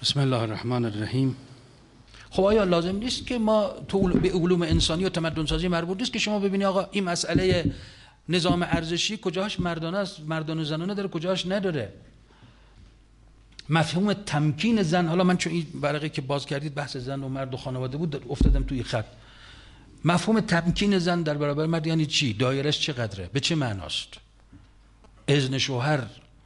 بسم الله الرحمن الرحیم. خب آیا لازم نیست که ما تو به علوم انسانی و تمدن سازی مربوط نیست که شما ببینی آقا این مسئله نظام ارزشی کجاش مردانه است، مردانه زنانه داره، کجاش نداره؟ مفهوم تمکین زن، حالا من چون این ورقه که باز کردید بحث زن و مرد و خانواده بود افتادم توی خط. مفهوم تمکین زن در برابر مرد یعنی چی؟ دایرش چقدره؟ به چه معناست؟ اذن شوهر،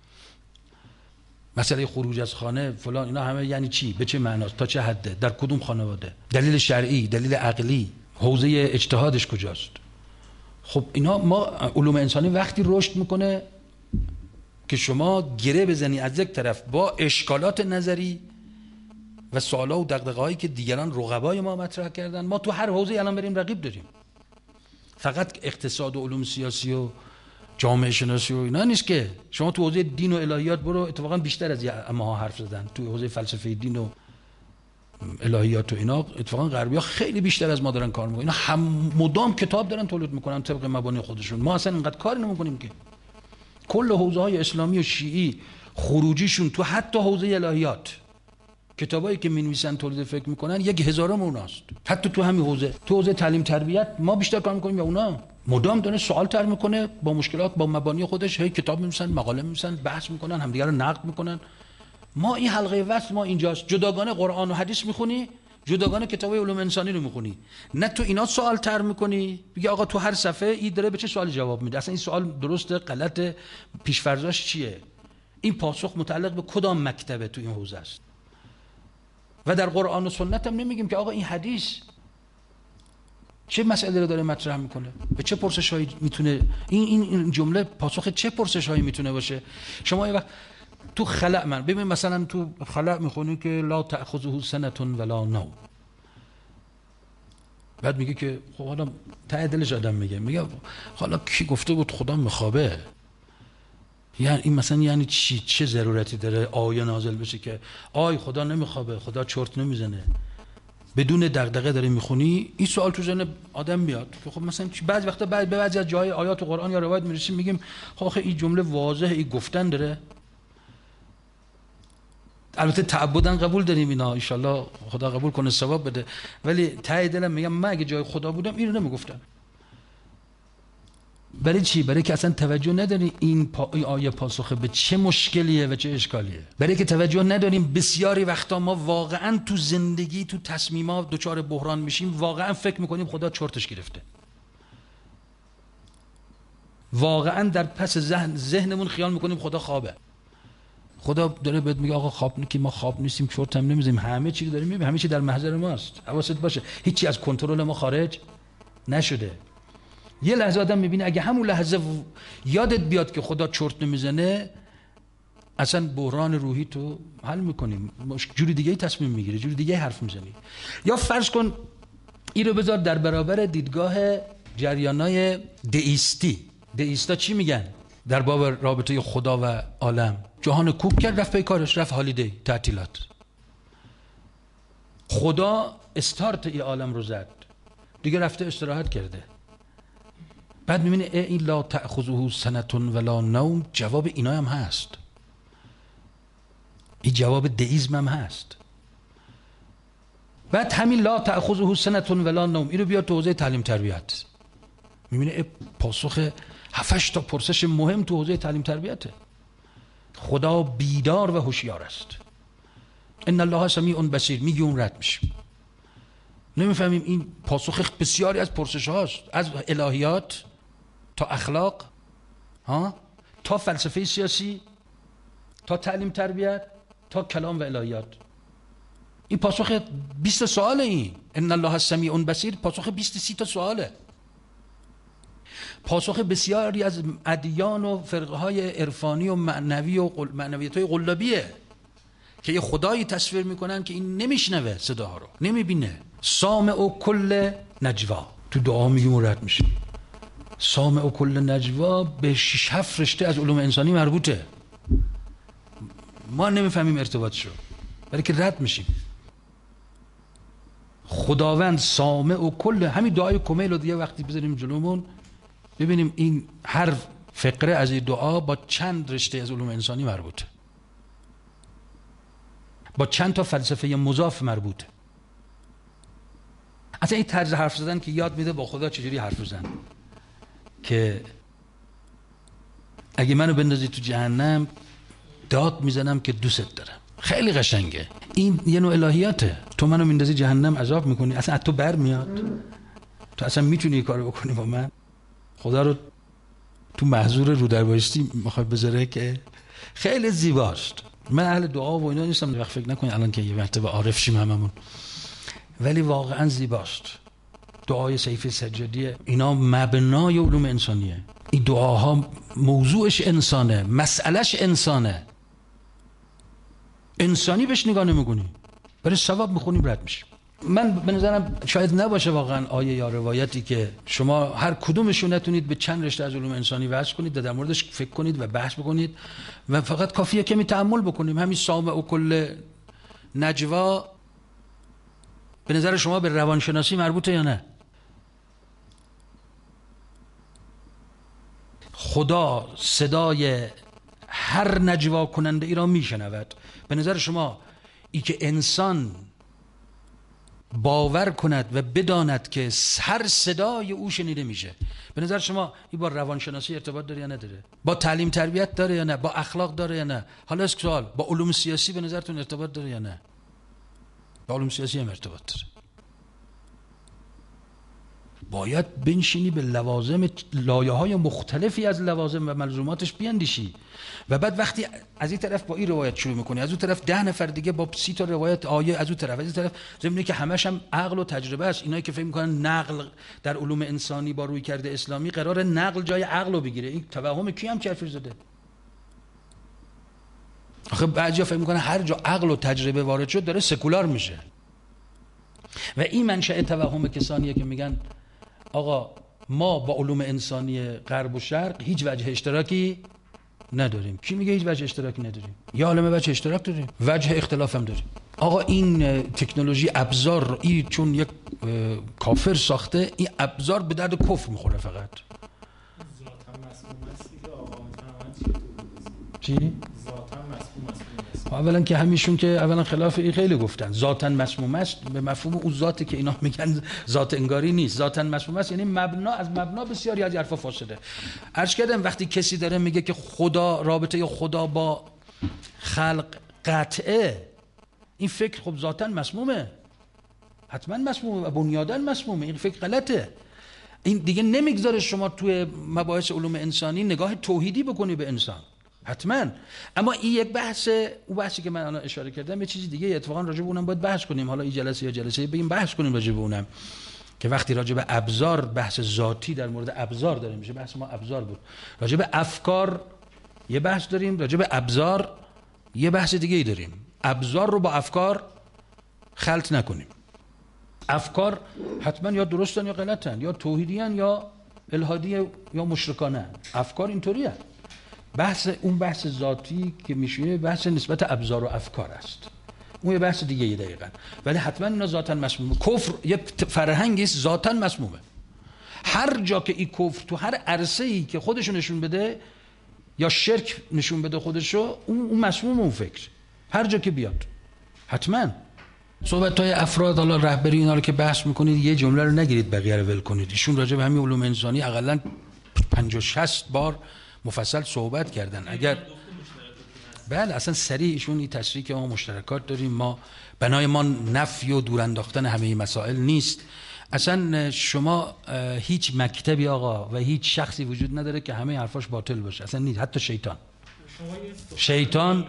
مسئله خروج از خانه فلان، اینا همه یعنی چی؟ به چه معناست؟ تا چه حده؟ در کدوم خانواده؟ دلیل شرعی، دلیل عقلی، حوزه اجتهادش کجاست؟ خب اینا ما علوم انسانی وقتی رشد میکنه که شما گره بزنی از یک طرف با اشکالات نظری و سوالا و دغدغه‌هایی که دیگران رقبای ما مطرح کردن. ما تو هر حوزه الان بریم رقیب داریم. فقط اقتصاد و علوم سیاسی و جامعه شناسی و اینا نیست که. شما تو حوزه دین و الهیات برو، اتفاقا بیشتر از ما حرف زدن. تو حوزه فلسفه دین و الهیات و اینا اتفاقا غربی‌ها خیلی بیشتر از ما دارن کار میکنن. اینا هم مدام کتاب دارن تولید میکنن طبق مبانی خودشون. ما اصلا اینقدر کار نمیکنیم که. کل حوزه‌های اسلامی و شیعی خروجیشون تو حتی حوزه الهیات، کتابایی که می‌نویسن تولید فکر میکنن 1000 اوناست. حتی تو همین حوزه، تو حوزه تعلیم تربیت ما بیشتر کار میکنیم یا اونا؟ مدام داره سوال طرح میکنه با مشکلات، با مبانی خودش، هی کتاب می‌نویسن، مقاله می‌نویسن، بحث میکنن، همدیگه رو نقد میکنن. ما این حلقه وصل ما اینجاست. جداگانه قرآن و حدیث میخونی، جداگانه کتابای علوم انسانی رو میخونی. نه تو اینا سوال طرح میکنی، بگی آقا تو هر صفحه این داره به چه سوالی جواب میده، اصلا این سوال درسته غلطه، پیش‌فرضاش چیه، این پاسخ متعلق به کدام مکتبه تو این حوزه است. و در قرآن و سنت هم نمیگیم که آقا این حدیث چه مسئله رو داره مطرح میکنه، به چه پرسش‌هایی میتونه این جمله پاسخ چه پرسش‌هایی میتونه باشه. شما یه وقت تو خلأ من ببین، مثلا تو خلأ میخونی که لا تأخذه سنة ولا نوم، بعد میگه که خب حالا ته دلش آدم میگه حالا کی گفته بود خدا میخوابه؟ یعنی این مثلا یعنی چی؟ چه ضرورتی داره آیه نازل بشه که آی خدا نمیخوابه، خدا چرت نمیزنه؟ بدون دغدغه داری میخونی، این سوال تو ذهن آدم میاد که خب مثلا بعضی وقتا به بعضی از جای آیات قرآن یا روایت میرسیم میگیم خب آخه این جمله واضحه، این گفتن داره. البته تعبداً قبول داریم اینا، ان شاءالله خدا قبول کنه ثواب بده، ولی ته دلم میگم من اگه جای خدا بودم اینو نمیگفتم. برای چی؟ برای که اصلا توجه نداری این آیه پاسخه به چه مشکلیه و چه اشکالیه. برای که توجه نداریم بسیاری وقتا ما واقعا تو زندگی، تو تصمیمات دچار بحران میشیم، واقعا فکر میکنیم خدا چرتش گرفته. واقعا در پس ذهنمون خیال میکنیم خدا خوابه. خدا داره بهت میگه آقا خواب که ما خواب نیستیم، چرت هم نمیزنیم، همه چی رو داریم میبینیم، همه چی در محضر ماست. حواست باشه هیچی از کنترل ما خارج نشده. یه لحظه آدم میبینه اگه همون لحظه یادت بیاد که خدا چرت نمیزنه، اصلا بحران روحی تو حل میکنیم، جوری دیگه تصمیم میگیری، جوری دیگه حرف میزنی. یا فرض کن این رو بذار در برابر دیدگاه جریانای دئیستی. دئیستا چی میگن در باب رابطه خدا و عالم؟ جهان کوک کرد، رفت پی کارش، رفت هالیدی، تعطیلات. خدا استارت این عالم رو زد، دیگه رفته استراحت کرده. بعد میبینه این لا تأخذه سنة ولا نوم جواب اینا هم هست، این جواب دئیسم هم هست. بعد همین لا تأخذه سنة ولا نوم این رو بیاد تو حوزه تعلیم تربیت، میبینه پاسخ 7 تا پرسش مهم تو حوزه تعلیم تربیته. خدا بیدار و هوشیار است. ان الله سمیع بصیر، میگی اون رد میشه. نمیفهمیم این پاسخ بسیاری از پرسش هاست، از الهیات تا اخلاق، تا فلسفه سیاسی، تا تعلیم تربیت، تا کلام و الهیات. این پاسخ 20 سواله. این ان الله سمیع بصیر پاسخ 20-30 تا سواله. پاسخ بسیاری از ادیان و فرقه های عرفانی و معنوی و معنویت های قلابیه که یه خدایی تصویر میکنن که این نمیشنوه صداها رو، نمیبینه. سامع کل نجوا، تو دعا میگیم رد میشه. سامع کل نجوا به 6-7 رشته از علوم انسانی مربوطه، ما نمیفهمیم ارتباطش رو، ولی که رد میشیم. خداوند سامع و کل، همین دعای کمیل رو دیگه وقتی بذاریم جلومون ببینیم این هر فقره از این دعا با چند رشته از علوم انسانی مربوطه. با چند تا فلسفه مضاف مربوطه. اصلا این طرز حرف زدن که یاد میده با خدا چجوری حرف بزن، که اگه منو بندازی تو جهنم داد میزنم که دوست دارم. خیلی قشنگه. این یه نوع الهیاته. تو منو میندازی جهنم عذاب میکنی، اصلا از تو بر میاد؟ تو اصلا میتونی این کارو بکنی با من؟ خدا رو تو محضور رو در بایستی میخوای بذاره که خیلی زیباست. من اهل دعا و اینا نیستم، وقت فکر نکنید الان که یه وقت به عارف شیم هممون، ولی واقعا زیباست. دعای سیف سجادی اینا مبنای علوم انسانیه. این دعاها موضوعش انسانه، مسئلهش انسانه، انسانی بهش نگاه نمی‌کنی، برای ثواب می‌خونیم رد میشیم. من به نظرم شاید نباشه واقعا آیه یا روایتی که شما هر کدومشو نتونید به چند رشته از علوم انسانی وصل کنید و در موردش فکر کنید و بحث بکنید و فقط کافیه کمی تأمل بکنیم. همین سامع و کل نجوا به نظر شما به روانشناسی مربوطه یا نه؟ خدا صدای هر نجوا کننده ای را میشنود. به نظر شما ای که انسان باور کند و بداند که هر صدای او شنیده میشه، به نظر شما این با روانشناسی ارتباط داره یا نداره؟ با تعلیم تربیت داره یا نه؟ با اخلاق داره یا نه؟ حالا سوال، با علوم سیاسی به نظرتون ارتباط داره یا نه؟ با علوم سیاسی هم ارتباط داره. باید بنشینی به لوازم، لایه‌های مختلفی از لوازم و ملزوماتش بیاندیشی و بعد وقتی از این طرف با این روایت شروع میکنی، از اون طرف 10 نفر دیگه با 30 تا روایت آیه، از اون طرف از این طرف، ضمن که همش هم عقل و تجربه است. اینایی که فکر میکنن نقل در علوم انسانی با روی کرده اسلامی قرار نقل جای عقل رو بگیره، این توهم کی هم چرفی زده؟ آخه بعضیا فکر میکنن هر جا عقل و تجربه وارد شد داره سکولار میشه و این منشأ توهم کسانیه که میگن آقا ما با علوم انسانی غرب و شرق هیچ وجه اشتراکی نداریم. کی میگه هیچ وجه اشتراکی نداریم؟ یا عالمه وجه اشتراک داریم، وجه اختلاف هم داریم. آقا این تکنولوژی ابزار این چون یک کافر ساخته، این ابزار به درد کفر میخوره فقط. چی؟ اولا که همیشون که اولا خلاف این خیلی گفتن ذاتاً مسموم است، به مفهوم اون ذاتی که اینا میگن ذات انگاری نیست. ذاتاً مسموم است یعنی مبنا، از مبنا بسیاری از حرفا فاسده. عرض کردم وقتی کسی داره میگه که خدا، رابطه خدا با خلق قطعه، این فکر خب ذاتاً مسمومه، حتما مسمومه و بنیاداً مسمومه. این فکر غلطه. این دیگه نمیگذاره شما توی مباحث علوم انسانی نگاه توحیدی بکنی به انسان، حتما. اما این یک بحثه، اون بحثی که من الان اشاره کردم یه چیزی دیگه، اتفاقا راجع به اونم باید بحث کنیم. حالا این جلسه یا جلسه بگیم بحث کنیم راجع به اونم، که وقتی راجع به ابزار بحث ذاتی در مورد ابزار داره میشه، بحث ما ابزار بود. راجع به افکار یه بحث داریم، راجع به ابزار یه بحث دیگه ای داریم. ابزار رو با افکار خلط نکنیم. افکار حتما یا درستن یا غلطن، یا توحیدیان یا الحادی یا مشرکانه. افکار اینطوریه. بحث ذاتی که میشه بحث نسبت ابزار و افکار است، اون یه بحث دیگه دقیقاً. ولی حتما اینا ذاتاً مسمومه. کفر یک فرهنگی است ذاتاً مسمومه. هر جا که این کفر تو هر عرصه‌ای که خودشو نشون بده یا شرک نشون بده خودشو، اون مسمومه. اون فکر هر جا که بیاد حتما. صحبت‌های افراد، حالا رهبری اینا رو که بحث میکنید یه جمله رو نگیرید بقیه رو ول کنید. ایشون راجع به همین علوم انسانی حداقل 50-60 بار مفصل صحبت کردن. اگر بله اصلا سریع ایشون این تصریح که ما مشترکات داریم، ما بنای ما نفی و دور انداختن همه این مسائل نیست. اصلا شما هیچ مکتبی آقا و هیچ شخصی وجود نداره که همه حرفاش باطل باشه، اصلا نیست. حتی شیطان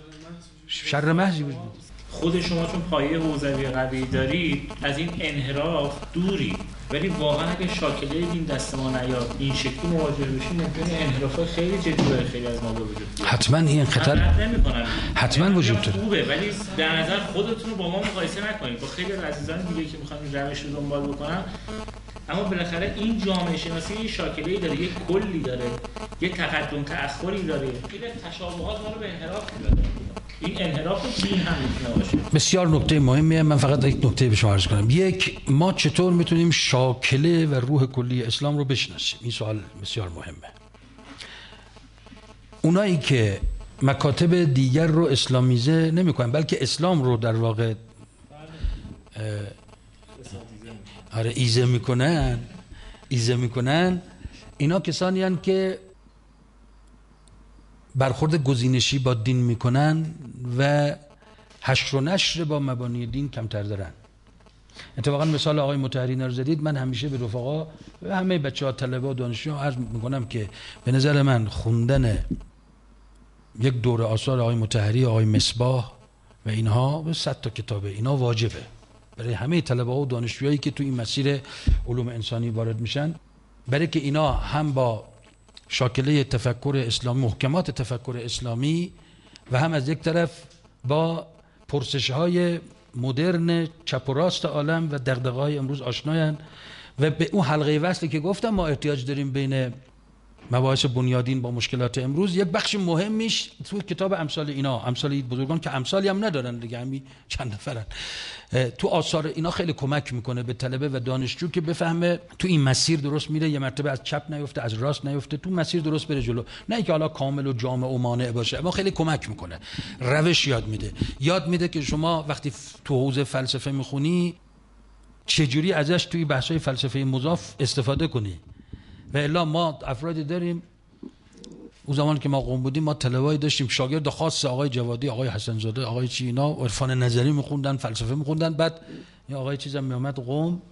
شر محضی وجود نداره. خود شما چون پایه حوزوی قوی دارید از این انحراف دوری، ولی واقعا اگه شاکله این دست ما نیاد این شکلی مواجه بشیم ممکنه انحرافات خیلی جدی برای خیلی از ما به وجود بیاد. حتما این خطر حتما وجود داره. خوبه ولی در نظر خودتون رو با ما مقایسه نکنید، با خیلی از عزیزان دیگه که میخوان این روش رو دنبال بکنن. اما بالاخره این جامعه شناسی یه شاکله‌ای داره، یه کلی داره، یه تقدم تأخری داره. این تشابهات ما رو به انحراف می‌بره. این انحراف دین هم میتونه باشه. بسیار نکته مهمیه. من فقط یک نکته به شما عرض کنم. یک، ما چطور میتونیم شاکله و روح کلی اسلام رو بشناسیم؟ این سوال بسیار مهمه. اونایی که مکاتب دیگر رو اسلامیزه نمیکنن، بلکه اسلام رو در واقع ایزه میکنن. اینا کسانی هستند که برخورد گزینشی با دین میکنن و حشر و نشر با مبانی دین کمتر دارن. اتفاقا مثال آقای مطهری رو زدید. من همیشه به رفقا و همه بچه‌ها، طلبه و دانشجو عرض میکنم که به نظر من خوندن یک دوره آثار آقای مطهری، آقای مصباح و اینها به 100 تا کتابه، اینا واجبه برای همه طلبه و دانشجویی که تو این مسیر علوم انسانی وارد میشن، برای که اینا هم با شاکله تفکر اسلامی، محکمات تفکر اسلامی، و هم از یک طرف با پرسش‌های مدرن چپ و راست عالم و دغدغه‌های امروز آشنایان. و به اون حلقه وصلی که گفتم ما احتیاج داریم بین مباحث بنیادین با مشکلات امروز. یک بخش مهمیش تو کتاب امثال اینا، امثال این بزرگان که امثالی هم ندارن دیگه، همین چند نفرن، تو آثار اینا خیلی کمک میکنه به طلبه و دانشجو که بفهمه تو این مسیر درست میره، یه مرتبه از چپ نیفته، از راست نیفته، تو مسیر درست بره جلو، نه اینکه حالا کامل و جامع و مانع باشه. اما خیلی کمک میکنه، روش یاد میده که شما وقتی تو حوزه فلسفه میخونی چجوری ازش توی بحث‌های فلسفه مضاف استفاده کنی. و الا ما افرادی داریم، اون زمان که ما قم بودیم ما طلبه‌ای داشتیم شاگرد خاص آقای جوادی، آقای حسن زاده، آقای چی، اینا عرفان نظری میخوندن، فلسفه میخوندن. بعد یه آقای چیزم میومد قم،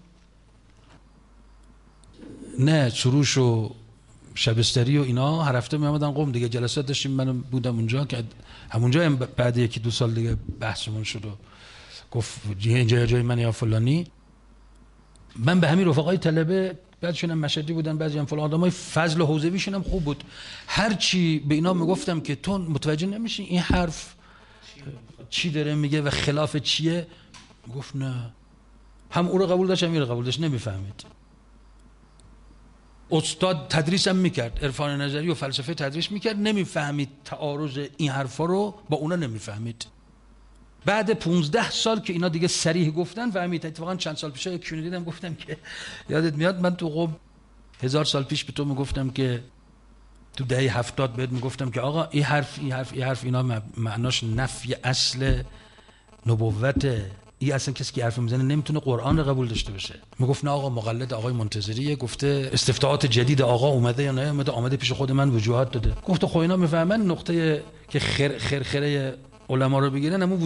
نه سروش و شبستری و اینا، هر هفته میومدن قم دیگه، جلسات داشتیم، من بودم اونجا که همونجا بعد یکی دو سال دیگه بحثمون شد و گفت اینجا جای من یا فلانی. من به همین رفقای طلبه، بعضیشون هم مشهدی بودن، بعضی هم فلان، آدمای فضل و حوزویشون هم خوب بود، هر چی به اینا میگفتم که تو متوجه نمیشین این حرف چی داره میگه و خلاف چیه، گفت نه، هم او رو قبول داشت هم این رو قبول داشت، نمیفهمید. استاد تدریس هم میکرد، عرفان نظری و فلسفه تدریس میکرد، نمیفهمید تعارض این حرفا رو با اونا، نمیفهمید. بعد 15 سال که اینا دیگه صریح گفتن فهمید. اتفاقا چند سال پیش یکیشون دیدم، گفتم که یادت میاد من تو قم 1000 سال پیش به تو میگفتم که تو دهه 70 بهت میگفتم که آقا این حرف اینا معناش نفی اصل نبوته. این اصلا کسی که حرف میزنه نمیتونه قرآن رو قبول داشته باشه. میگفت نه آقا مقلد آقای منتظریه، گفته استفتاءات جدید آقا اومده یا نه اومده پیش خود من وجوهات داده. گفت خب اینا میفهمن نقطه که خرخره علما رو بگیرن همون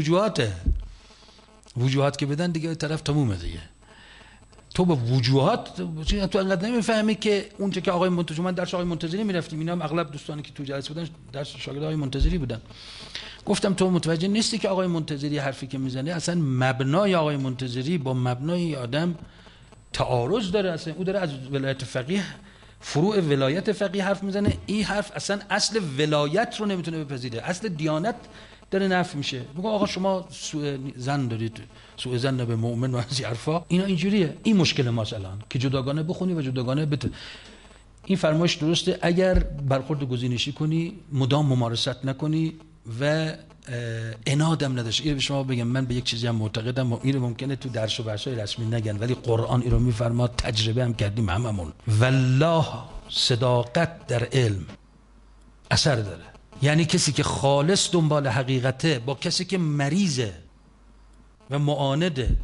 وجوهات که بدن دیگه طرف تمومه دیگه. تو به وجوهات تو انقدر نمیفهمی که اونجا که آقای منتظری، من درس آقای منتظری میرفتیم، اینا هم اغلب دوستانی که تو جلسه بودن درس شاگرد آقای منتظری بودن. گفتم تو متوجه نیستی که آقای منتظری حرفی که میزنه اصلا مبنای آقای منتظری با مبنای آدم تعارض داره. اصلا او داره از ولایت فقیه، فروع ولایت فقیه حرف میزنه، این حرف اصلا اصل ولایت رو نمیتونه بپذیره، اصل دیانت داره نفی میشه. میگه آقا شما سوء زن دارید، سوء زن به مؤمن و از این حرفا، اینا اینجوریه. این مشکل ماست الان که جداگانه بخونی و جداگانه این فرمایش درسته اگر برخورد گزینشی کنی، مدام ممارست نکنی و عنادم نداشت. اینو به شما بگم، من به یک چیزی هم معتقدم، اینو ممکنه تو درس و بحث‌های رسمی نگن ولی قرآن اینو میفرما، تجربه هم کردیم هممون. والله صداقت در علم اثر داره. یعنی کسی که خالص دنبال حقیقته با کسی که مریضه و معانده،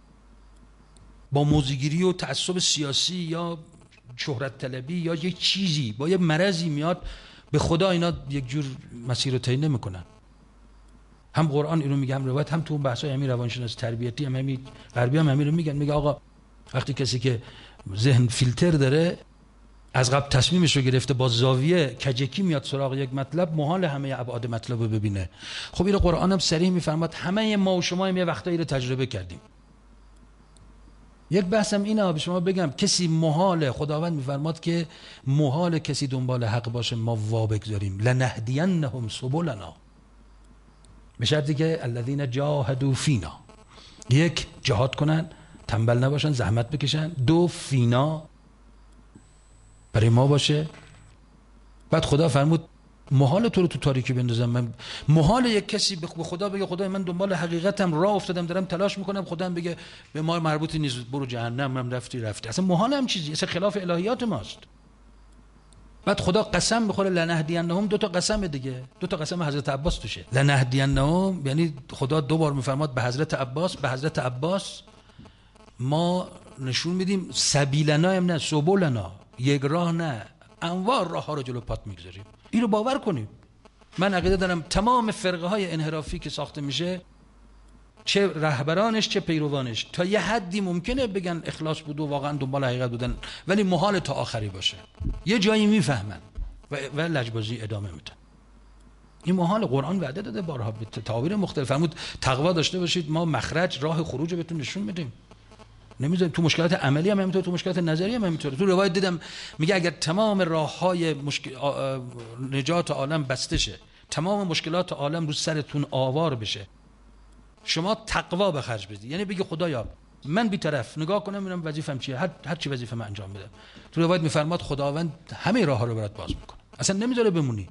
با موزگیری و تعصب سیاسی یا شهرت طلبی یا یک چیزی، با یک مرضی میاد، به خدا اینا یک جور مسیر رو طی نمیکنن. هم قرآن اینو میگه، هم روایت، هم تو بحث‌های همین روانشناسی تربیتی، هم همین غربی هم همین رو میگن. میگه آقا وقتی کسی که ذهن فیلتر داره، از قبل تصمیمش رو گرفته، با زاویه کجکی میاد سراغ یک مطلب، محال همه ابعاد مطلب رو ببینه. خب این قرآن هم صریح میفرماد، همه ما و شما هم یه وقتایی رو تجربه کردیم. یک بحثم اینه به شما بگم، کسی محال، خداوند میفرماد که محال کسی دنبال حق باشه ما وا بگذاریم، لنهدینهم سبلنا، به شرطی که الذین جاهدوا فینا، یک جهاد کنن، تنبل نباشن، زحمت بکشن، دو فینا برای ما باشه. بعد خدا فرمود محال تو رو تو تاریکی بندازم، من محال یک کسی به خدا بگه خدای من دنبال حقیقتم راه افتادم دارم تلاش میکنم، خدا هم بگه به ما مربوطی نیست برو جهنم، من رفتی. اصلا محال هم چیزی، اصلا خلاف الهیات ماست. بعد خدا قسم میخوره لنهدینهم، دو تا قسم دیگه، دو تا قسم حضرت عباس توشه. لنهدینهم یعنی خدا دو بار میفرماد به حضرت عباس، به حضرت عباس ما نشون میدیم سبیلنا، هم نه سبولنا، یک راه نه، انواع راه ها رو جلو پات میگذاریم. این رو باور کنیم. من عقیده دارم تمام فرقه های انحرافی که ساخته میشه، چه رهبرانش چه پیروانش، تا یه حدی ممکنه بگن اخلاص بود و واقعا دنبال حقیقت بودن، ولی محال تا آخری باشه. یه جایی میفهمن و لجبازی ادامه میدن. این محال. قرآن وعده داده بارها به تعابیر مختلف، فرمود تقوا داشته باشید، ما مخرج راه خروج رو بهتون نشون میدیم. نمیذاریم تو مشکلات عملی هم همینطور، تو مشکلات نظری هم همینطور. تو روایت دیدم میگه اگر تمام راههای نجات عالم بسته شه، تمام مشکلات عالم رو سرتون آوار بشه، شما تقوا به خرج بدید، یعنی بگی خدایا من بی‌طرف نگاه کنم ببینم وظیفه‌م چیه، هر چی وظیفه من انجام بدم. تو روایت میفرماد خداوند همه راه‌ها رو برات باز میکنه، اصلا نمیذاره بمونی.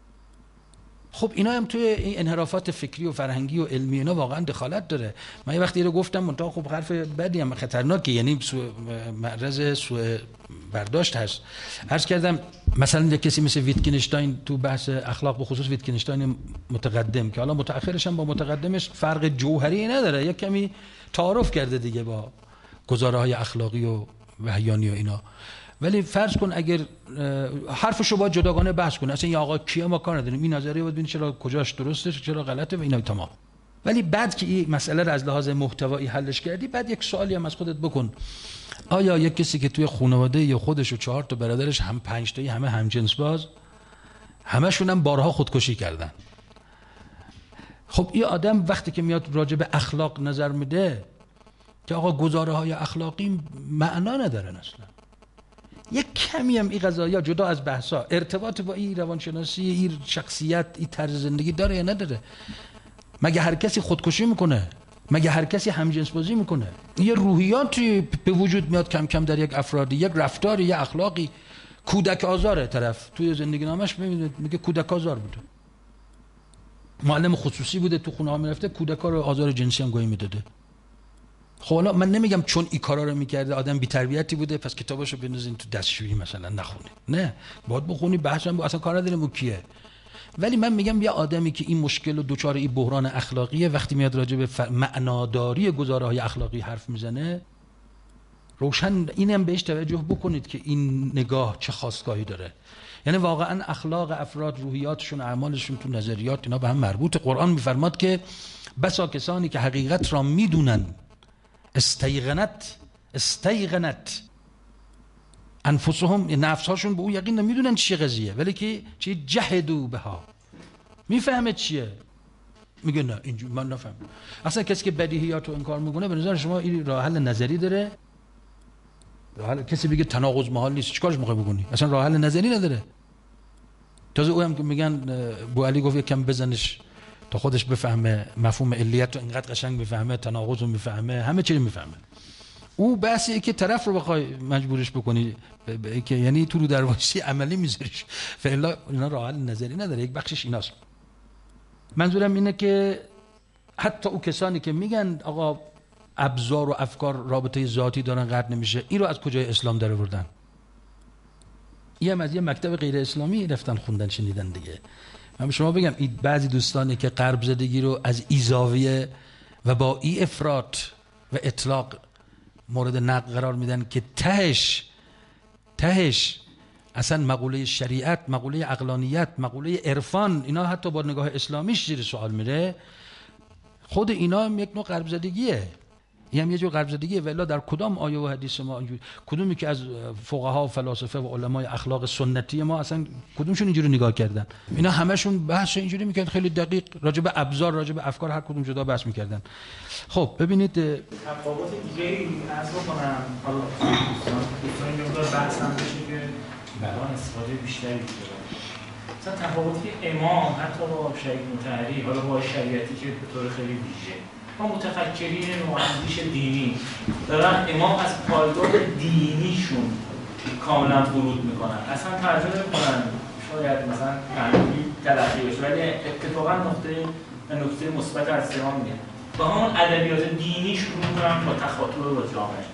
خب اینا هم توی این انحرافات فکری و فرهنگی و علمی اینا واقعا دخالت داره. من یه وقتی رو گفتم منتها خب حرف بدی هم خطرناکه، یعنی معرض سوء برداشت هست. عرض کردم مثلا یک کسی مثل ویتگنشتاین تو بحث اخلاق، به خصوص ویتگنشتاین متقدم که حالا متأخرش هم با متقدمش فرق جوهری نداره، یک کمی تعارف کرده دیگه با گزاره‌های اخلاقی و وحیانی و اینا، ولی فرض کن اگر حرفشو باید جداگانه بحث کنه، اصلا این آقا کیه ما کار نداریم، این نظریه باید ببینید چرا کجاش درسته چرا غلطه و اینا تمام. ولی بعد که این مسئله رو از لحاظ محتوایی حلش کردی، بعد یک سوالی هم از خودت بکن، آیا یک کسی که توی خانواده یا خودش و 4 تا برادرش هم 5 تایی همه همجنس باز، همشون هم بارها خودکشی کردن، خب این آدم وقتی که میاد راجع به اخلاق نظر میده که آقا گزاره‌های اخلاقی معنا ندارن اصلا، یک کمی هم این قضایا جدا از بحثا ارتباط با این روانشناسی، این شخصیت، این طرز زندگی داره یا نداره؟ مگه هر کسی خودکشی میکنه؟ مگه هر کسی همجنس بازی میکنه؟ یه روحیاتی به وجود میاد کم کم در یک افرادی، یک رفتاری، یک اخلاقی. کودک آزاره طرف توی زندگی نامش میگه کودک آزار بوده، معلم خصوصی بوده، تو خونه ها میرفته کودکا رو آزار جنسی هم گاهی میداده. خب حالا من نمیگم چون این کارا رو میکرده آدم بی تربیتی بوده پس کتاباشو بنوزین تو دستشویی مثلا نخونی، نه، باید بخونی، بحثم اصلا کار نداریم اون کیه. ولی من میگم یه آدمی که این مشکل و دوچار این بحران اخلاقیه، وقتی میاد راجع به معناداری گزاره‌های اخلاقی حرف میزنه، روشن اینم بهش توجه بکنید که این نگاه چه خاستگاهی داره. یعنی واقعا اخلاق افراد، روحیاتشون، اعمالشون، تو نظریات اینا به هم مربوطه. قرآن میفرماد که بسا کسانی که حقیقت را میدونن، استیقنت انفسهم، نفسهاشون به اون یقین نمیدونن چیه قضیه، ولی که چی جهدوا بها، میفهمه چیه، میگه نه اینجوری من نفهم. اصلا کسی که بدیهیات رو انکار میکنه به نظر شما این راه حل نظری داره؟ راه حل کسی بگه تناقض محال نیست، چیکارش میخوای بکنی؟ اصلا راه حل نظری نداره. تازه او هم که میگن بو علی گفت یکم بزنش تا خودش بفهمه مفهوم علیت رو انقدر قشنگ میفهمه، تناقض رو میفهمه، همه چی رو میفهمه. او بحثی که طرف رو بخوای مجبورش بکنی که یعنی تو رو درواشی عملی میذاریش، فعلا اینا راه حل نظری نداره. یک بخشش ایناست. منظورم اینه که حتی او کسانی که میگن آقا ابزار و افکار رابطه ذاتی دارن قطع نمیشه، این رو از کجای اسلام در آوردن؟ این هم از یه مکتب غیر اسلامی رفتن خوندن شنیدن دیگه. من به شما بگم این بعضی دوستانی که غرب زدگی رو از این زاویه و با این افراط و اطلاق مورد نقد قرار میدن که تهش اصلا مقوله شریعت، مقوله عقلانیت، مقوله عرفان، اینا حتی با نگاه اسلامیش زیر سوال میره، خود اینا هم یک نوع غرب زدگیه. این هم یه جور غرب زدگیه. والا در کدام آیه و حدیث ما کدومی که از فقها و فلاسفه و علمای اخلاق سنتی ما اصلا کدومشون اینجوری نگاه کردن؟ اینا همشون بحث اینجوری میکردن، خیلی دقیق راجع به ابزار، راجع به افکار هر کدوم جدا بحث میکردن. خب ببینید تفاوت دیگه عرض بکنم، حالا دوستان اینجا بحث هم بشه که الان استفاده بیشتری داره. مثلا تفاوتی امام حتی با شیخ مطهری، حالا با شریعتی که به طور خیلی ویژه ما متفکرین مهندیش دینی دارن امام از پایگاه دینیشون کاملا ورود میکنن، اصلا ترجمه نمیکنن، شاید مثلا تنبیه تلقی بشه ولی اتفاقا نکته مثبت از امام میگن با همون ادبیات دینی شروع میکنن با تخاطب با جامعه.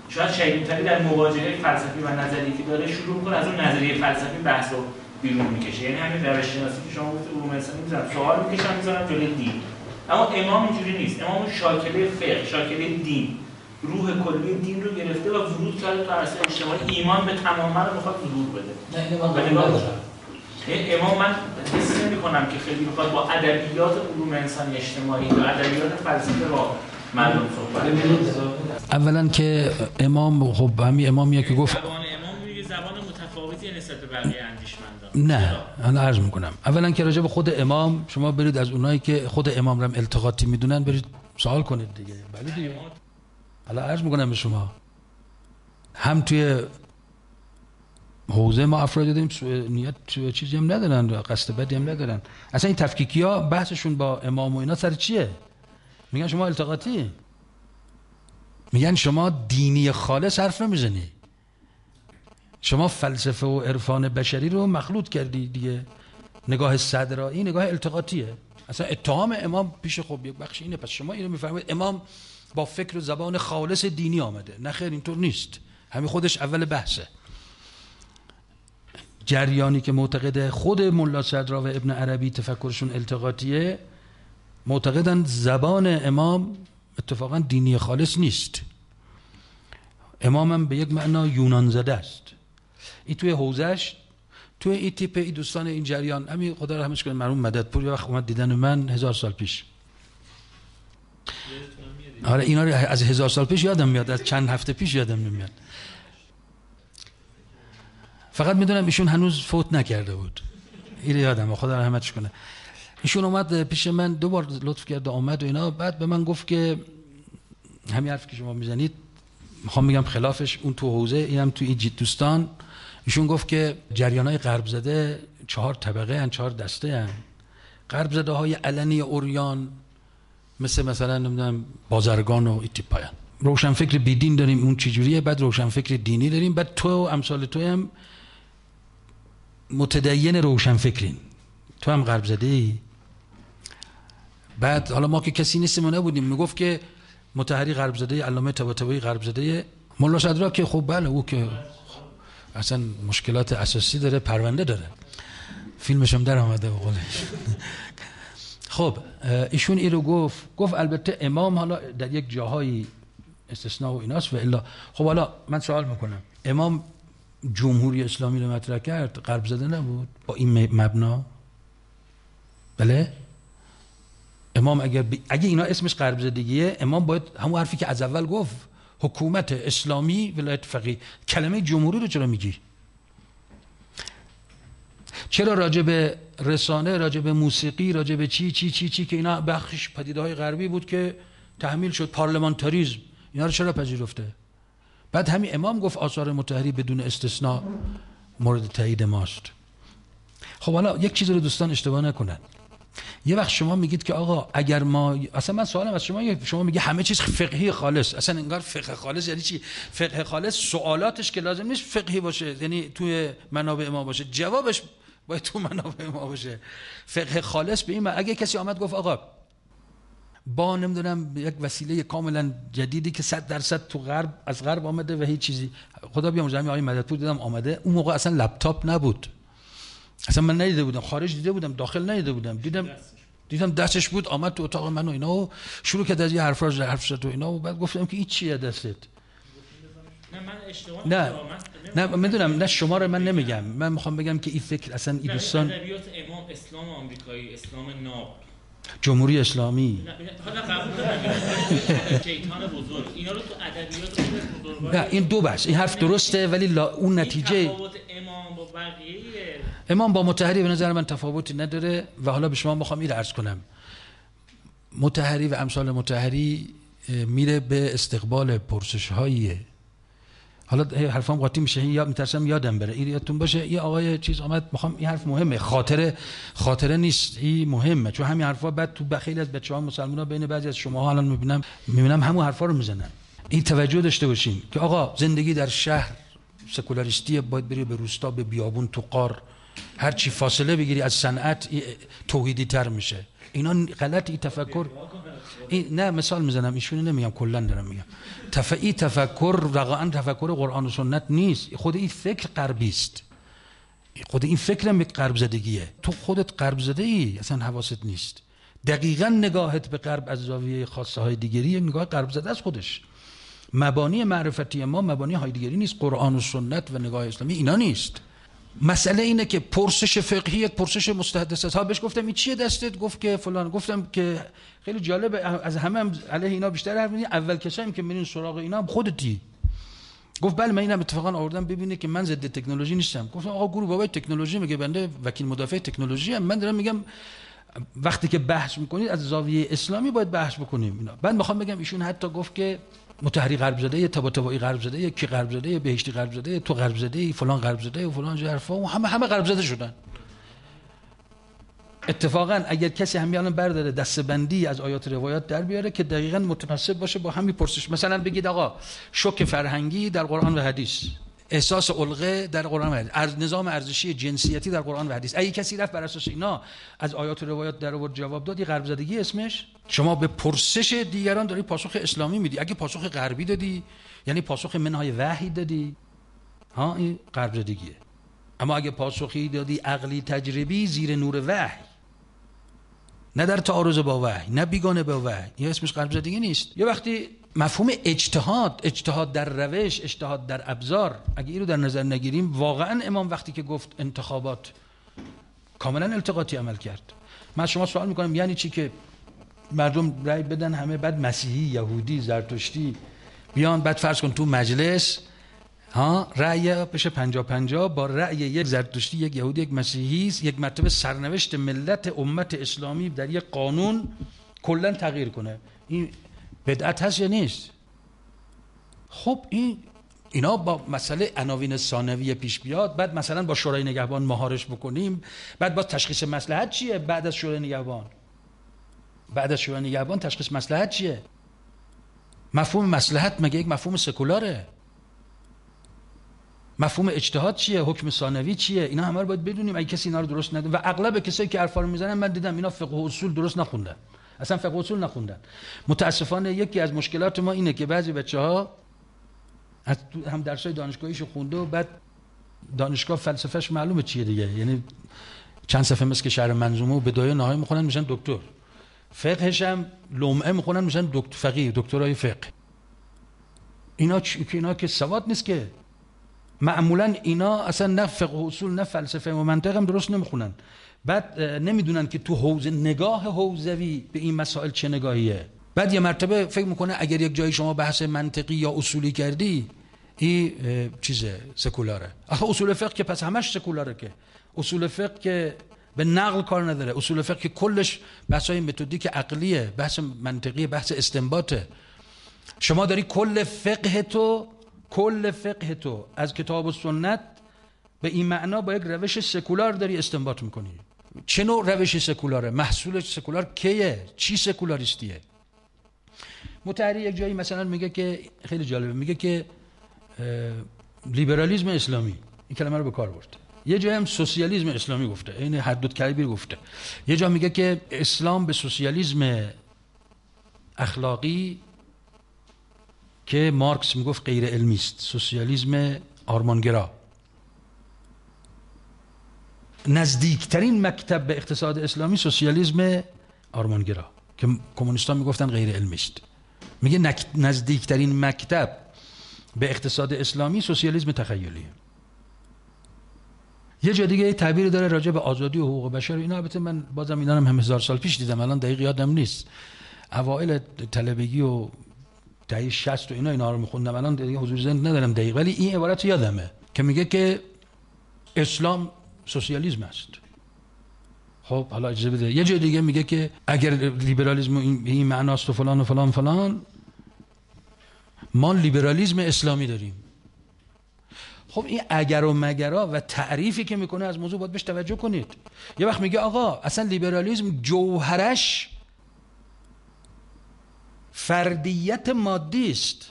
شاید شیطانی در مواجهه فلسفی و نظری که داره شروع می‌کنه از اون نظریه فلسفی بحث رو بیرون می‌کشه. یعنی همین روش شناسی که شما گفتید علوم انسانی می‌ذارن سوال می‌کشن می‌ذارن جلوی دین. اما امام اینجوری نیست. امام اون شاکله فقه، شاکله دین، روح کلی دین رو گرفته و ورود کرده تو عرصه اجتماعی. ایمان به تماما رو می‌خواد ظهور بده. نه اینو من ندارم. امام من حس نمی‌کنم که خیلی بخواد با ادبیات علوم انسانی اجتماعی و ادبیات فلسفه با مردم صحبت کنه. اولا که امام خب همین امامیه که گفت زبان امام میگه زبان متفاوتی نسبت به بقیه اندیشمندان. نه انا عرض میکنم اولا که راجع به خود امام شما برید از اونایی که خود امام رو التقاطی میدونن برید سوال کنید دیگه. بله دیگه حالا عرض میکنم به شما هم توی حوزه ما افراد داریم نیت چیزی هم ندارن، قصد بدی هم ندارن. اصلا این تفکیکیا بحثشون با امام و اینا سر چیه؟ میگن شما التقاطی، میگن شما دینی خالص حرف نمیزنی، شما فلسفه و عرفان بشری رو مخلوط کردی دیگه. نگاه صدرایی نگاه التقاطیه. اصلا اتهام امام پیش خب یک بخش اینه، پس شما اینو میفرمایید امام با فکر و زبان خالص دینی آمده. نه خیر اینطور نیست. همین خودش اول بحثه. جریانی که معتقد خود ملا صدرا و ابن عربی تفکرشون التقاطیه، معتقدن زبان امام اتفاقا دینی خالص نیست. امام هم به یک معنا یونان زده است. این توی حوزش توی این تیپ این دوستان این جریان همین خدا رحمش کنه مرحوم مددپور یه وقت اومد دیدن من 1000 سال پیش. آره اینا رو از 1000 سال پیش یادم میاد، از چند هفته پیش یادم نمیاد. فقط میدونم ایشون هنوز فوت نکرده بود. این یادم خدا رحمتش کنه. ایشون اومد پیش من 2 بار لطف کرد آمد و اینا، بعد به من گفت که همین حرفی که شما میزنید میخوام بگم خلافش اون تو حوزه اینم تو این دوستان. ایشون گفت که جریانای غرب زده 4 طبقه ان، 4 دسته ان. غرب زده های علنی اوریان مثلا نمیدونم بازرگان و ایتیپاین، روشن فکر بی دین داریم اون چجوریه، بعد روشن فکر دینی داریم، بعد تو امثال تو هم متدین روشن فکرین، تو هم غرب زده ای. بعد حالا ما که کسی نیستیم و نبودیم، میگفت که مطهری غرب زده، علامه طباطبایی غرب زده، ملا صدرا که خب بله او که اصلا مشکلات اساسی داره، پرونده داره، فیلمش هم در آمده به قولش. خب ایشون این رو گفت البته امام حالا در یک جاهایی استثناء و ایناست و الا. خب حالا من سوال میکنم امام جمهوری اسلامی رو مطرح کرد، غرب زده نبود با این مبنا؟ بله امام اگه اینا اسمش غرب زدگیه، امام باید همون حرفی که از اول گفت حکومت اسلامی ولایت فقیه. کلمه جمهوری رو چرا میگی؟ چرا راجع به رسانه، راجع به موسیقی، راجع به چی که اینا بخش پدیده‌های غربی بود که تحمیل شد، پارلمانتاریسم، اینا رو چرا پذیرفته؟ بعد همین امام گفت آثار مطهری بدون استثناء مورد تایید ماست. خب حالا یک چیز رو دوستان اشتباه نکنن. یه وقت شما میگید که آقا اگر ما، اصلا من سوالم از شما میگه همه چیز فقهی خالص، اصلا انگار فقه خالص یعنی چی؟ فقه خالص سوالاتش که لازم نیست فقهی باشه، یعنی توی منابع ما باشه، جوابش باید تو منابع ما باشه. فقه خالص به این اگه کسی آمد گفت آقا با نمیدونم یک وسیله کاملا جدیدی که 100% تو غرب از غرب آمده و هیچ چیزی، خدا بیامرزه آقای مددپور دیدم آمده، اون موقع اصلا لپتاپ نبود، اصلا من ندیده بودم، خارج دیده بودم، داخل ندیده بودم، دیدم دستش بود، آمد تو اتاق من و اینا و شروع کرد از یه حرف زد و اینا و بعد گفتم که این چیه دستت؟ نه من اشتباه نه میدونم، نه شما رو من نمیگم، من میخوام بگم که این فکر اصلا این دوستان ادبیات امام اسلام آمریکایی، اسلام ناب، جمهوری اسلامی، حالا قبول دارم شیطان بزرگ، اینا رو تو ادبیات بزرگوار، نه این دو بحث، این حرف درسته ولی اون نتیجه تفاوت امام با بقیه، امام با مطهری به نظر من تفاوتی نداره. و حالا به شما میخوام این عرض کنم، مطهری و امثال مطهری میره به استقبال پرسش‌های، حالا حرفام قاطی میشه یا میترسم یادم بره، این یادتون باشه یه آقای چیز آمد، میخوام این حرف مهمه، خاطره نیست، این مهمه، چون همین حرفا بعد تو خیلی از بچه‌ها مسلمان‌ها بین بعضی از شماها الان میبینم همون حرفا رو میزنن. این توجه داشته باشین که آقا زندگی در شهر سکولاریستی، باید بری به روستا، به بیابون، تو غار، هر چی فاصله بگیری از صنعت توحیدی تر میشه. اینا غلطی تفکر. نه مثال میزنم، ایشونو نمیگم، کلا دارم میگم. تفکر واقعا تفکر قرآن و سنت نیست. خود این فکر غربی است. خود این فکرم به غرب زدگیه. تو خودت غرب زده ای، اصلا حواست نیست. دقیقاً نگاهت به غرب از زاویه خاصه های دیگری نگاه غرب زده از خودش. مبانی معرفتی ما مبانی های دیگری نیست. قرآن و سنت و نگاه اسلامی اینا نیست. مسئله اینه که پرسش فقهی یک پرسش مستحدث است. ها بهش گفتم این چیه دستت؟ گفت که فلان. گفتم که خیلی جالبه، از همه هم علیه اینا بیشتر حرف میزنی، اول کسایی که میرین سراغ اینا هم خودتی. گفت بله من اینم اتفاقا آوردم ببینه که من ضد تکنولوژی نیستم. گفتم آقا گروه بابای تکنولوژی میگه، بنده وکیل مدافع تکنولوژی ام. من دارم میگم وقتی که بحث میکنید از زاویه اسلامی باید بحث بکنیم اینا. بعد میخوام بگم ایشون حتی گفت که مطهری غرب زده، طباطبایی غرب زده، کی غرب زده، بهشتی غرب زده، تو غرب زده، فلان غرب زده و فلان حرفا و همه غرب زده شدن. اتفاقا اگر کسی همیان برداره دسته‌بندی از آیات روایات در بیاره که دقیقاً متناسب باشه با همین پرسش، مثلا بگید آقا شوک فرهنگی در قرآن و حدیث، احساس القه در قرآن و حدیث، نظام ارزشی جنسیتی در قرآن و حدیث، اگه کسی رفت بر اساس اینا از آیات و روایات در آورد جواب داد، غرب زدگی اسمش. شما به پرسش دیگران داری پاسخ اسلامی میدی. اگه پاسخ غربی دادی یعنی پاسخ منهای وحی دادی، ها این غرب زدگیه. اما اگه پاسخی دادی عقلی تجربی زیر نور وحی، نه در تعارض با وحی، نه بیگانه با وحی، این اسمش غرب زدگی نیست. یه وقتی مفهوم اجتهاد در روش، اجتهاد در ابزار، اگه این رو در نظر نگیریم، واقعا امام وقتی که گفت انتخابات کاملا التقاطی عمل کرد. من شما سوال میکنم یعنی چی که مردم رأی بدن همه، بعد مسیحی، یهودی، زرتشتی بیان، بعد فرض کن تو مجلس رأی بشه 50-50 با رأی یک زرتشتی، یک یهودی، یک مسیحی، یک مرتبه سرنوشت ملت امت اسلامی در یک قانون کلا تغییر کنه. این بدعت هست یا نیست؟ خب اینا با مسئله عناوین ثانویه پیش بیاد، بعد مثلا با شورای نگهبان مهارش بکنیم، بعد با تشخیص مصلحت چیه بعد از شورای نگهبان؟ بعد از شورای نگهبان تشخیص مصلحت چیه؟ مفهوم مصلحت مگه یک مفهوم سکولاره؟ مفهوم اجتهاد چیه؟ حکم ثانوی چیه؟ اینا همه رو باید بدونیم. اگه کسی اینا رو درست ندونه، و اغلب کسایی که حرفا رو میزنن من دیدم اینا فقه و اصول درست نخوندن، اصلا فقه و اصول نخوندن. متاسفانه یکی از مشکلات ما اینه که بعضی بچه‌ها هم درسای دانشگاهیشو خونده و بعد دانشگاه فلسفهش معلومه چیه دیگه، یعنی چند صفحه مثل که شرح منظومه و بدایه نهایی میخونن میشن دکتر، فقهش هم لمعه میخونن میشن فقیه، دکترای فقه. اینا که سواد نیست که. معمولا اینا اصلا نه فقه و اصول نه فلسفه و منطق هم درست نمیخونن، بعد نمیدونن که تو حوزه نگاه حوزوی به این مسائل چه نگاهیه. بعد یه مرتبه فکر میکنه اگر یک جایی شما بحث منطقی یا اصولی کردی این چیزه سکولاره. آخه اصول فقه که پس همش سکولاره، که اصول فقه که به نقل کار نداره، اصول فقه که کلش بحثای متدیک عقلیه، بحث منطقی، بحث استنباطه. شما داری کل فقه تو از کتاب و سنت به این معنا با یک روش سکولار داری استنباط میکنی. چه نوع روش سکولاره؟ محصول سکولار کیه؟ چی سکولاریستیه؟ مطهری یک جایی مثلا میگه که خیلی جالبه، میگه که لیبرالیسم اسلامی، این کلمه رو به کار برده. یه جایی هم سوسیالیسم اسلامی گفته، این حدود کبیر گفته. یه جا میگه که اسلام به سوسیالیسم اخلاقی که مارکس میگفت غیر علمی است، سوسیالیسم آرمانگرا، نزدیکترین مکتب به اقتصاد اسلامی سوسیالیسم آرمانگرا که کمونیستان میگفتن غیر علمی است. میگه نزدیکترین مکتب به اقتصاد اسلامی سوسیالیسم تخیلیه. یه جا دیگه تعبیر داره راجع به آزادی و حقوق بشر. اینا البته من بازم اینا هم 1000 سال پیش دیدم، الان دقیق یادم نیست. اوایل طلبگی و دهه 60 و اینا رو میخوندم، الان دیگه حضور ذهن ندارم دقیق، ولی این عبارت یادمه که میگه که اسلام سوسیالیسم است. خب حالا اجازه بده یه جای دیگه میگه که اگر لیبرالیسم این معناست و فلان و فلان فلان، ما لیبرالیسم اسلامی داریم. خب این اگر و مگرا و تعریفی که میکنه از موضوع باید بهش توجه کنید. یه وقت میگه آقا اصلا لیبرالیسم جوهرش فردیت مادی است،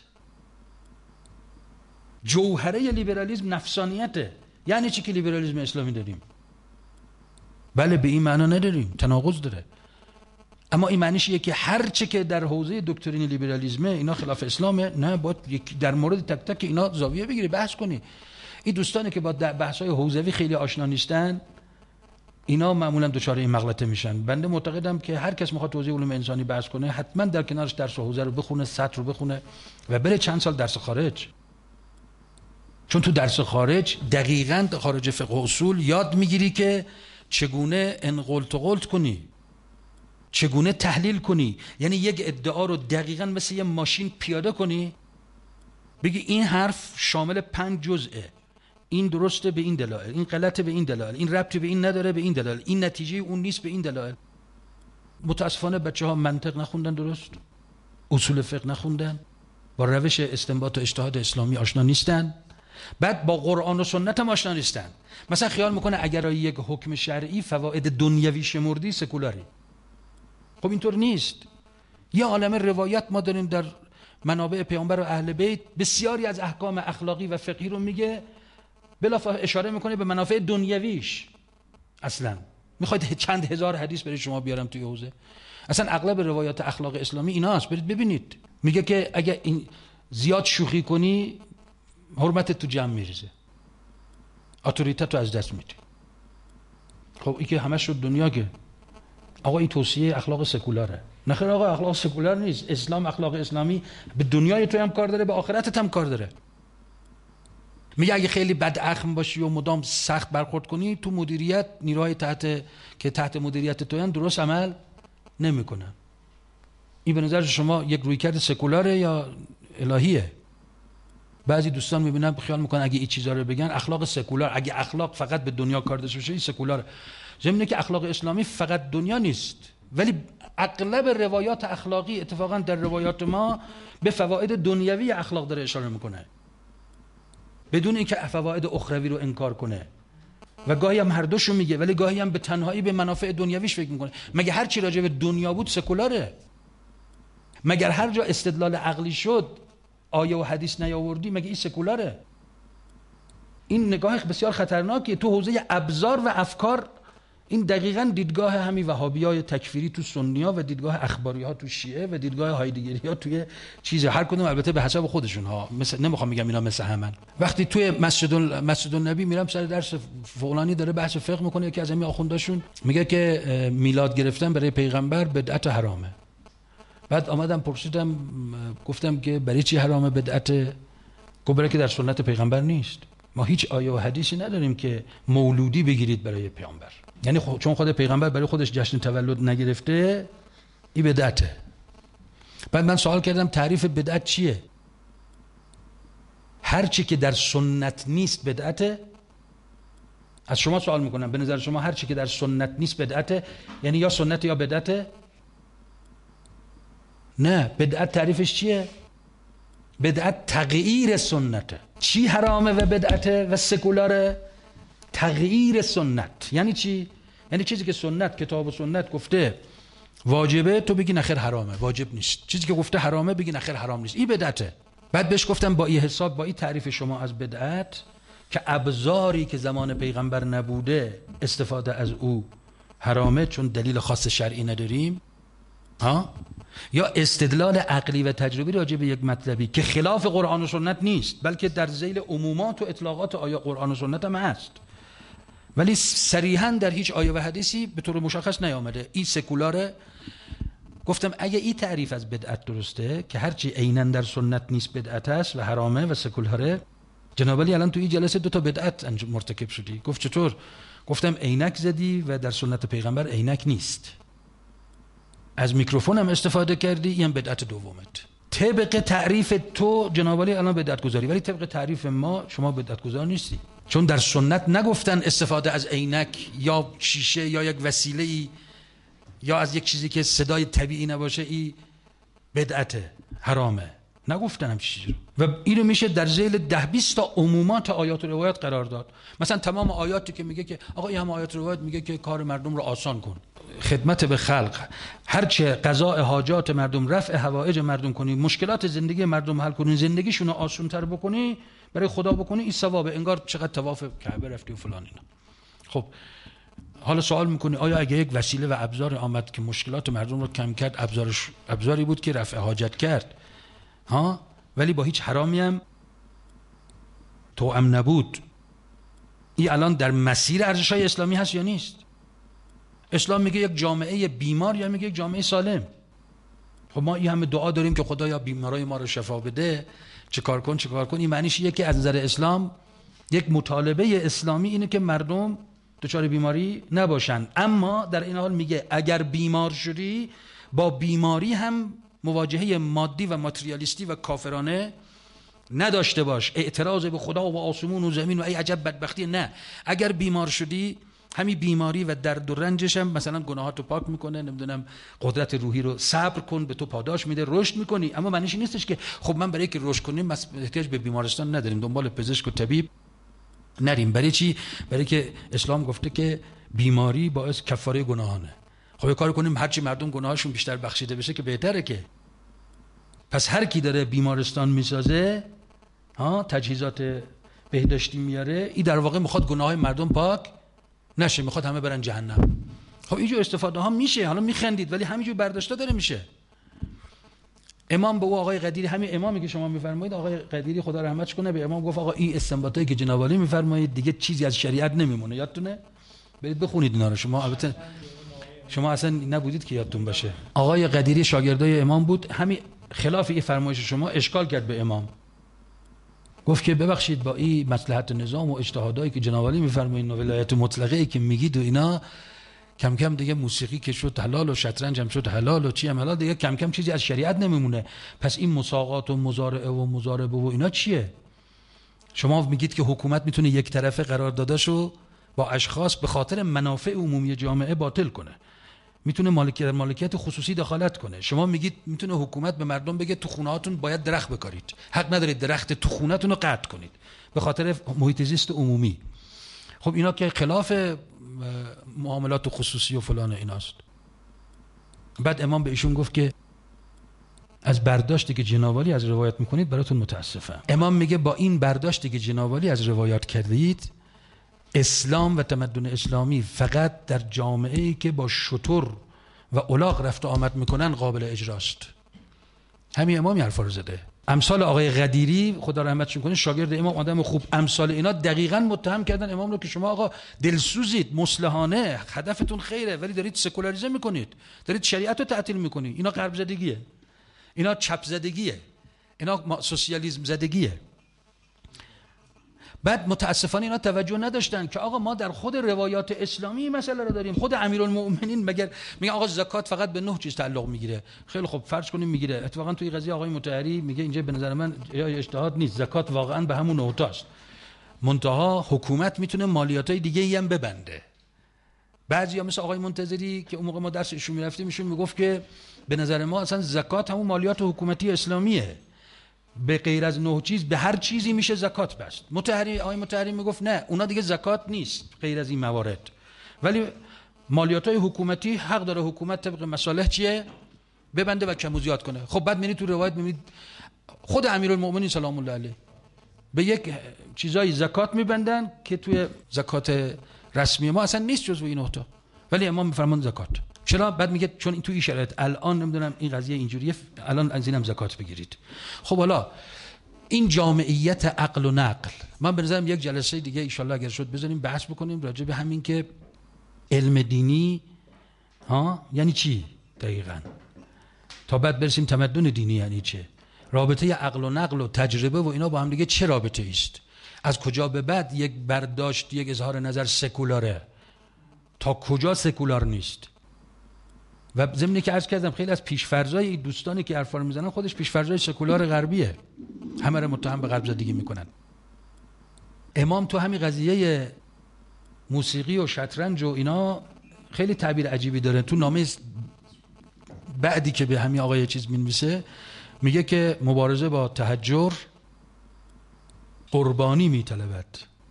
جوهره لیبرالیسم نفسانیته. یعنی چی که لیبرالیسم اسلامی داریم؟ بله به این معنا نداریم، تناقض داره. اما این معنیش اینه که هر چه که در حوزه دکترین لیبرالیسمه اینا خلاف اسلامه، نه باید در مورد تک تک اینا زاویه بگیری، بحث کنی. این دوستانی که با بحث‌های حوزوی خیلی آشنا نیستن اینا معمولا دچار این مغلطه میشن. بنده معتقدم که هر کس میخواد حوزه علوم انسانی بحث کنه حتما در کنارش درس حوزه رو بخونه، سطر رو بخونه و بره چند سال درس خارج. چون تو درس خارج دقیقاً خارج فقه و اصول یاد میگیری که چگونه انقلت و قلت کنی، چگونه تحلیل کنی. یعنی یک ادعا رو دقیقاً مثل یه ماشین پیاده کنی، بگی این حرف شامل 5 جزئه، این درسته به این دلایل، این غلطه به این دلایل، این ربطی به این نداره به این دلایل، این نتیجه اون نیست به این دلایل. متاسفانه بچه‌ها منطق نخوندن، درست اصول فقه نخوندن، با روش استنباط و اجتهاد اسلامی آشنا نیستن، بعد با قرآن و سنت هم آشنا نیستن. مثلا خیال میکنه اگر یک حکم شرعی فواید دنیوی شمردی سکولاری. خب اینطور نیست. یه عالمه روایت ما داریم در منابع پیامبر و اهل بیت، بسیاری از احکام اخلاقی و فقهی رو میگه، بلافاصله اشاره میکنه به منافع دنیویش. اصلا میخواید چند هزار حدیث برای شما بیارم توی حوزه؟ اصلا اغلب روایات اخلاق اسلامی ایناست، برید ببینید. میگه که اگه این زیاد شوخی کنی حرمتت تو جمع میریزه، اتوریته تو از دست میدی. خب این که همش شد دنیا که آقا این توصیه اخلاق سکولاره. نخیر آقا، اخلاق سکولار نیست. اسلام اخلاق اسلامی به دنیای تو هم کار داره، به آخرتت هم کار داره. میگه اگه خیلی بد اخم باشی و مدام سخت برخورد کنی، تو مدیریت نیروهای تحت مدیریت تو هم درست عمل نمیکنن. این به نظر شما یک رویکرد سکولاره یا الهیه؟ بعضی دوستان میبینن خیال میکنن اگه این چیزا رو بگن اخلاق سکولار، اگه اخلاق فقط به دنیا کار داشته باشه این سکولاره. ضمن که اخلاق اسلامی فقط دنیا نیست، ولی اغلب روایات اخلاقی اتفاقا در روایات ما به فواید دنیوی اخلاق داره اشاره میکنه، بدون اینکه فواید اخروی رو انکار کنه. و گاهی هم هر دوشو میگه، ولی گاهی هم به تنهایی به منافع دنیویش فکر میکنه. مگه هر چی راجع به دنیا بود سکولاره؟ مگر هر جا استدلال عقلی شد آیه و حدیث نیاوردی مگه این سکولاره؟ این نگاه بسیار خطرناکه. تو حوزه ابزار و افکار این دقیقاً دیدگاه همین وهابیای تکفیری تو سنی‌ها و دیدگاه اخباری‌ها تو شیعه و دیدگاه هایدگری‌ها توی چیز، هر کدوم البته به حساب خودشون ها، مثل نمیخوام بگم اینا مثل همن. وقتی توی مسجد النبی میرم سر درس فلانی داره بحث فقه میکنه، یکی از همین آخونداشون میگه که میلاد گرفتن برای پیغمبر بدعت حرامه. بعد آمدم پرسیدم، گفتم که برای چی حرامه بدعت؟ گفت برای که در سنت پیغمبر نیست. ما هیچ آیه و حدیثی نداریم که مولودی بگیرید برای پیامبر. یعنی چون خود پیغمبر برای خودش جشن تولد نگرفته این بدعته. بعد من سوال کردم تعریف بدعت چیه؟ هر چی که در سنت نیست بدعته. از شما سوال میکنم، به نظر شما هر چی که در سنت نیست بدعته؟ یعنی یا سنت یا بدعته؟ نه، بدعت تعریفش چیه؟ بدعت تغییر سنته. چی حرامه و بدعته و سکولاره؟ تغییر سنت. یعنی چی؟ یعنی چیزی که سنت، کتاب و سنت گفته واجبه تو بگی نخیر حرامه، واجب نیست. چیزی که گفته حرامه بگی نخیر حرام نیست. این بدعته. بعد بهش گفتم با این حساب، با این تعریف شما از بدعت که ابزاری که زمان پیغمبر نبوده استفاده از او حرامه چون دلیل خاص شرعی نداریم، ها؟ یا استدلال عقلی و تجربی راجع به یک مطلبی که خلاف قرآن و سنت نیست بلکه در ذیل عمومات و اطلاقات آیه قرآن و سنت هم هست، ولی صریحاً در هیچ آیه و حدیثی به طور مشخص نیامده این سکولاره. گفتم اگه این تعریف از بدعت درسته که هرچی عیناً در سنت نیست بدعت است و حرامه و سکولاره، جناب علی الان تو این جلسه 2 تا بدعت مرتکب شدی. گفت چطور؟ گفتم عینک زدی و در سنت پیغمبر عینک نیست. از میکروفون هم استفاده کردی، این بدعت دومت. طبق تعریف تو جناب علی الان بدعت گذاری، ولی طبق تعریف ما شما بدعت گذار نیستی، چون در سنت نگفتن استفاده از عینک یا شیشه یا یک وسیله‌ای یا از یک چیزی که صدای طبیعی نباشه این بدعته، حرامه. نگفتن هم چیزی رو. و اینو میشه در ذیل 10-20 تا عمومات آیات و روایات قرار داد. مثلا تمام آیاتی که میگه که آقا این هم آیات و روایات میگه که کار مردم رو آسان کن، خدمت به خلق، هرچه قضاء حاجات مردم، رفع حوائج مردم کنی، مشکلات زندگی مردم حل کنی، زندگیشون رو آسان‌تر بکنی، برای خدا بکنی، این ثوابه. انگار چقدر طواف کعبه رفتی و فلان اینا. خب حالا سوال میکنی آیا اگه یک وسیله و ابزار آمد که مشکلات مردم رو کم کرد، ابزاری بود که رفع حاجت کرد ها، ولی با هیچ حرامی هم توأم نبود، این الان در مسیر ارزش‌های اسلامی هست یا نیست؟ اسلام میگه یک جامعه بیمار یا میگه یک جامعه سالم؟ خب ما این همه دعا داریم که خدایا بیمارای ما رو شفا بده، چیکار کن. این معنیش اینه که از نظر اسلام یک مطالبه اسلامی اینه که مردم دچار بیماری نباشن، اما در این حال میگه اگر بیمار شدی با بیماری هم مواجهه مادی و ماتریالیستی و کافرانه نداشته باش، اعتراض به خدا و آسمون و زمین و ای عجب بدبختی. نه، اگر بیمار شدی همین بیماری و درد و رنجش هم مثلا گناهاتو پاک میکنه، نمیدونم قدرت روحی رو صبر کن به تو پاداش میده، رشد میکنی. اما معنیش نیستش که خب من برای که رشد کنیم احتیاج به بیمارستان نداریم، دنبال پزشک و طبیب نریم. برای چی؟ برای که اسلام گفته که بیماری باعث کفاره گناهانه. خب یه کار کنیم هرچی مردم گناهاشون بیشتر بخشیده بشه که بهتره که. پس هر کی داره بیمارستان میسازه، تجهیزات بهداشتی میاره، این در واقع میخواد گناههای مردم پاک نشه، میخواد همه برن جهنم. خب اینجور استفاده ها میشه، حالا میخندید ولی همینجور برداشته داره میشه. امام به او آقای قدیری، همین امامی که شما میفرمایید، آقای قدیری خدا رحمتش کنه، به امام گفت آقا این استنباطایی که جناب عالی میفرمایید دیگه چیزی از شریعت نمیمونه، یادتونه؟ برید بخونید اینا رو. شما البته شما اصلا نبودید که یادتون باشه. آقای قدیری شاگردای امام بود، همین خلاف این فرمایش شما اشکال کرد به امام، گفت که ببخشید با این مصلحت نظام و اجتهادایی که جناب عالی میفرمایید و ولایت مطلقه ای که میگید و اینا، کم کم دیگه موسیقی که شد حلال و شطرنج هم شد حلال و چی هم حلال، دیگه کم کم چیزی از شریعت نمیمونه. پس این مساقات و مزارعه و مضاربه و اینا چیه؟ شما میگید که حکومت میتونه یک طرفه قرارداداشو با اشخاص به خاطر منافع عمومی جامعه باطل کنه، میتونه مالکیت خصوصی دخالت کنه. شما میگید میتونه حکومت به مردم بگه تو خونه‌هاتون باید درخت بکارید، حق ندارید درخت تو خونه‌تون رو قطع کنید به خاطر محیط زیست عمومی. خب اینا که خلاف معاملات خصوصی و فلان ایناست. بعد امام به ایشون گفت که از برداشتی که جناب عالی از روایت میکنید براتون متاسفم. امام میگه با این برداشتی که جناب عالی از روایات کردید، اسلام و تمدن اسلامی فقط در جامعه‌ای که با شتر و الاغ رفت و آمد میکنن قابل اجراست. همین امامی حرفا رو زده. امثال آقای قدیری خدا رحمتش کنه، شاگرد امام، آدم خوب، امثال اینا دقیقاً متهم کردن امام رو که شما آقا دلسوزید، مصلحانه، هدفتون خیره ولی دارید سکولاریزه میکنید، دارید شریعت رو تعطیل میکنید. اینا غرب زدگیه، اینا چپ زدگیه، اینا سوسیالیسم زدگیه. بعد متاسفانه اینا توجه نداشتن که آقا ما در خود روایات اسلامی مسئله رو داریم. خود امیرالمؤمنین میگه آقا زکات فقط به 9 چیز تعلق میگیره. خیلی خب فرض کنیم میگیره، اتفاقا توی قضیه آقای مطهری میگه اینجا به نظر من اجتهاد نیست، زکات واقعا به همون 9 تاست، منتها حکومت میتونه مالیاتای دیگه ای هم ببنده. بعضیا مثل آقای منتظری که اون موقع ما درسشون میرفتیم ایشون میگفت که به نظر ما اصلا زکات همون مالیات حکومتی اسلامیه، به غیر از 9 چیز به هر چیزی میشه زکات بست. آقای مطهری میگفت نه، اونا دیگه زکات نیست غیر از این موارد، ولی مالیاتای حکومتی حق داره حکومت طبق مصالح چیه ببنده و کم و زیاد کنه. خب بعد میبینید تو روایت میبینید خود امیرالمؤمنین سلام الله علیه به یک چیزای زکات میبندن که توی زکات رسمی ما اصلا نیست جزو این 9 تا، ولی امام میفرمان زکات. چرا؟ بعد میگه چون این توی شرایط الان نمیدونم این قضیه اینجوریه، الان از اینم زکات بگیرید. خب حالا این جامعیت عقل و نقل، من به نظرم یک جلسه دیگه ان شاء الله اگر شد بذاریم بحث بکنیم راجع به همین که علم دینی یعنی چی دقیقاً، تا بعد برسیم تمدن دینی یعنی چه، رابطه عقل و نقل و تجربه و اینا با هم دیگه چه رابطه است، از کجا به بعد یک برداشت یک اظهار نظر سکولاره، تا کجا سکولار نیست. و ضمن که عرض کردم خیلی از پیشفرضای دوستانی که حرفا رو میزنن خودش پیشفرضای سکولار غربیه، همه رو متهم به غرب زدگی میکنن. امام تو همین قضیه موسیقی و شطرنج و اینا خیلی تعبیر عجیبی داره. تو نامه بعدی که به همین آقای چیز مینویسه میگه که مبارزه با تهجر قربانی میطلبد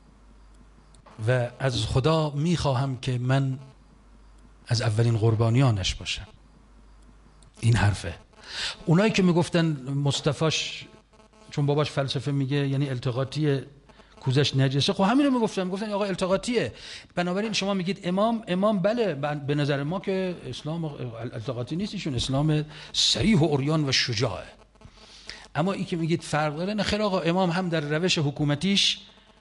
و از خدا میخواهم که من از اولین قربانیانش باشم. این حرفه. اونایی که میگفتن مصطفاش چون باباش فلسفه میگه یعنی التقاطی کوزش نجسه. خب همین رو میگفتن آقا التقاطیه. بنابراین شما میگید امام بله، به نظر ما که اسلام التقاطی نیست، ایشون اسلام صریح و عریان و شجاعه. اما این که میگید فرق داره، نه خیر آقا، امام هم در روش حکومتیش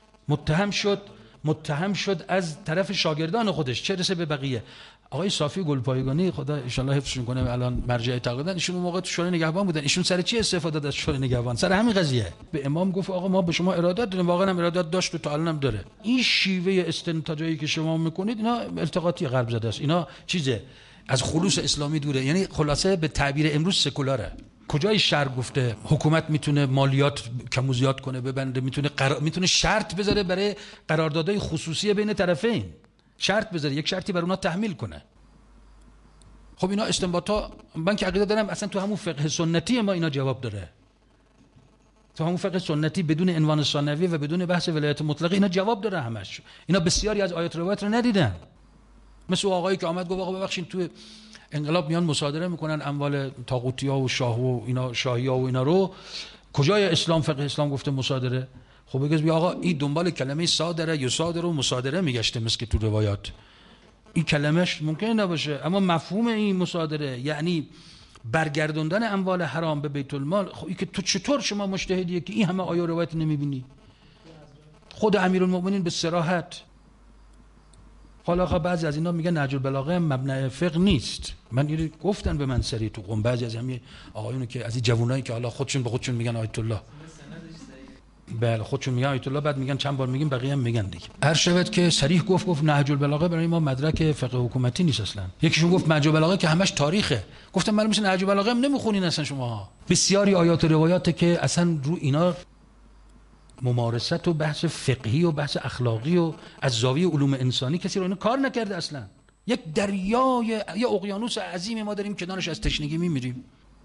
متهم شد از طرف شاگردان خودش، چه رسه به بقیه. آقای صافی گلپایگانی خدا ان شاء الله حفظشون کنه، الان مرجع تقلیدن، ایشون اون موقع تو شورای نگهبان بودن. ایشون سر چی استفاده داد از شورای نگهبان؟ سر همین قضیه. به امام گفت آقا ما به شما ارادت داریم، واقعا هم ارادت داشت و تا الان هم داره. این شیوه استنتاجایی که شما میکنید اینا التقاطی غرب زده است، اینا چیزه از خلوص اسلامی دوره، یعنی خلاصه به تعبیر امروز سکولاره. کجای شرع گفته حکومت میتونه مالیات کم و زیاد کنه، ببنده، میتونه شرط بذاره برای قراردادهای خصوصی بین طرفین، شرط بذاره، یک شرطی بر اونها تحمیل کنه. خب اینا استنباطا، من که عقیده دارم اصلا تو همون فقه سنتی ما اینا جواب داره. تو همون فقه سنتی بدون عنوان ثانوی و بدون بحث ولایت مطلقه اینا جواب داره همش. اینا بسیاری از آیات روایت رو ندیدن. مثل آقایی که آمد گفت آقا ببخشید تو انقلاب میان مصادره میکنن اموال طاغوتیا و شاه و اینا، شاهیا و اینا رو، کجای اسلام فقه اسلام گفته مصادره؟ خب بگید بیا آقا این دنبال کلمه صادره یا صادره و مصادره میگشته مثل که تو روایات. این کلمش ممکن نباشه، اما مفهوم این مصادره یعنی برگردوندن اموال حرام به بیت المال. خب این که تو چطور شما مجتهدیه که این همه آیه روایت نمیبینی؟ خود امیرالمومنین به صراحت. حالا بعضی از اینا میگن نهج البلاغه مبنای فقه نیست. من اینو گفتن به من سری تو قم، بعضی از همین آقایونو که از این جوونایی که حالا خودشون به خودشون میگن آیت الله، بله خودشون میگن آیت الله، بعد میگن چند بار میگیم بقیه هم میگن دیگه. هر شود که صریح گفت نهج البلاغه برای ما مدرک فقه حکومتی نیست اصلا. یکیشون گفت نهج البلاغه که همش تاریخه. گفتم معلومه نهج البلاغه هم نمیخونین اصلا شما. بسیاری آیات و روایات که اصلا رو اینا ممارست و بحث فقهی و بحث اخلاقی و از زاویه علوم انسانی کسی رو اینا کار نکرده اصلا. یک دریای، یه اقیانوس عظیم ما داریم کنارش از تشنگی میمیریم.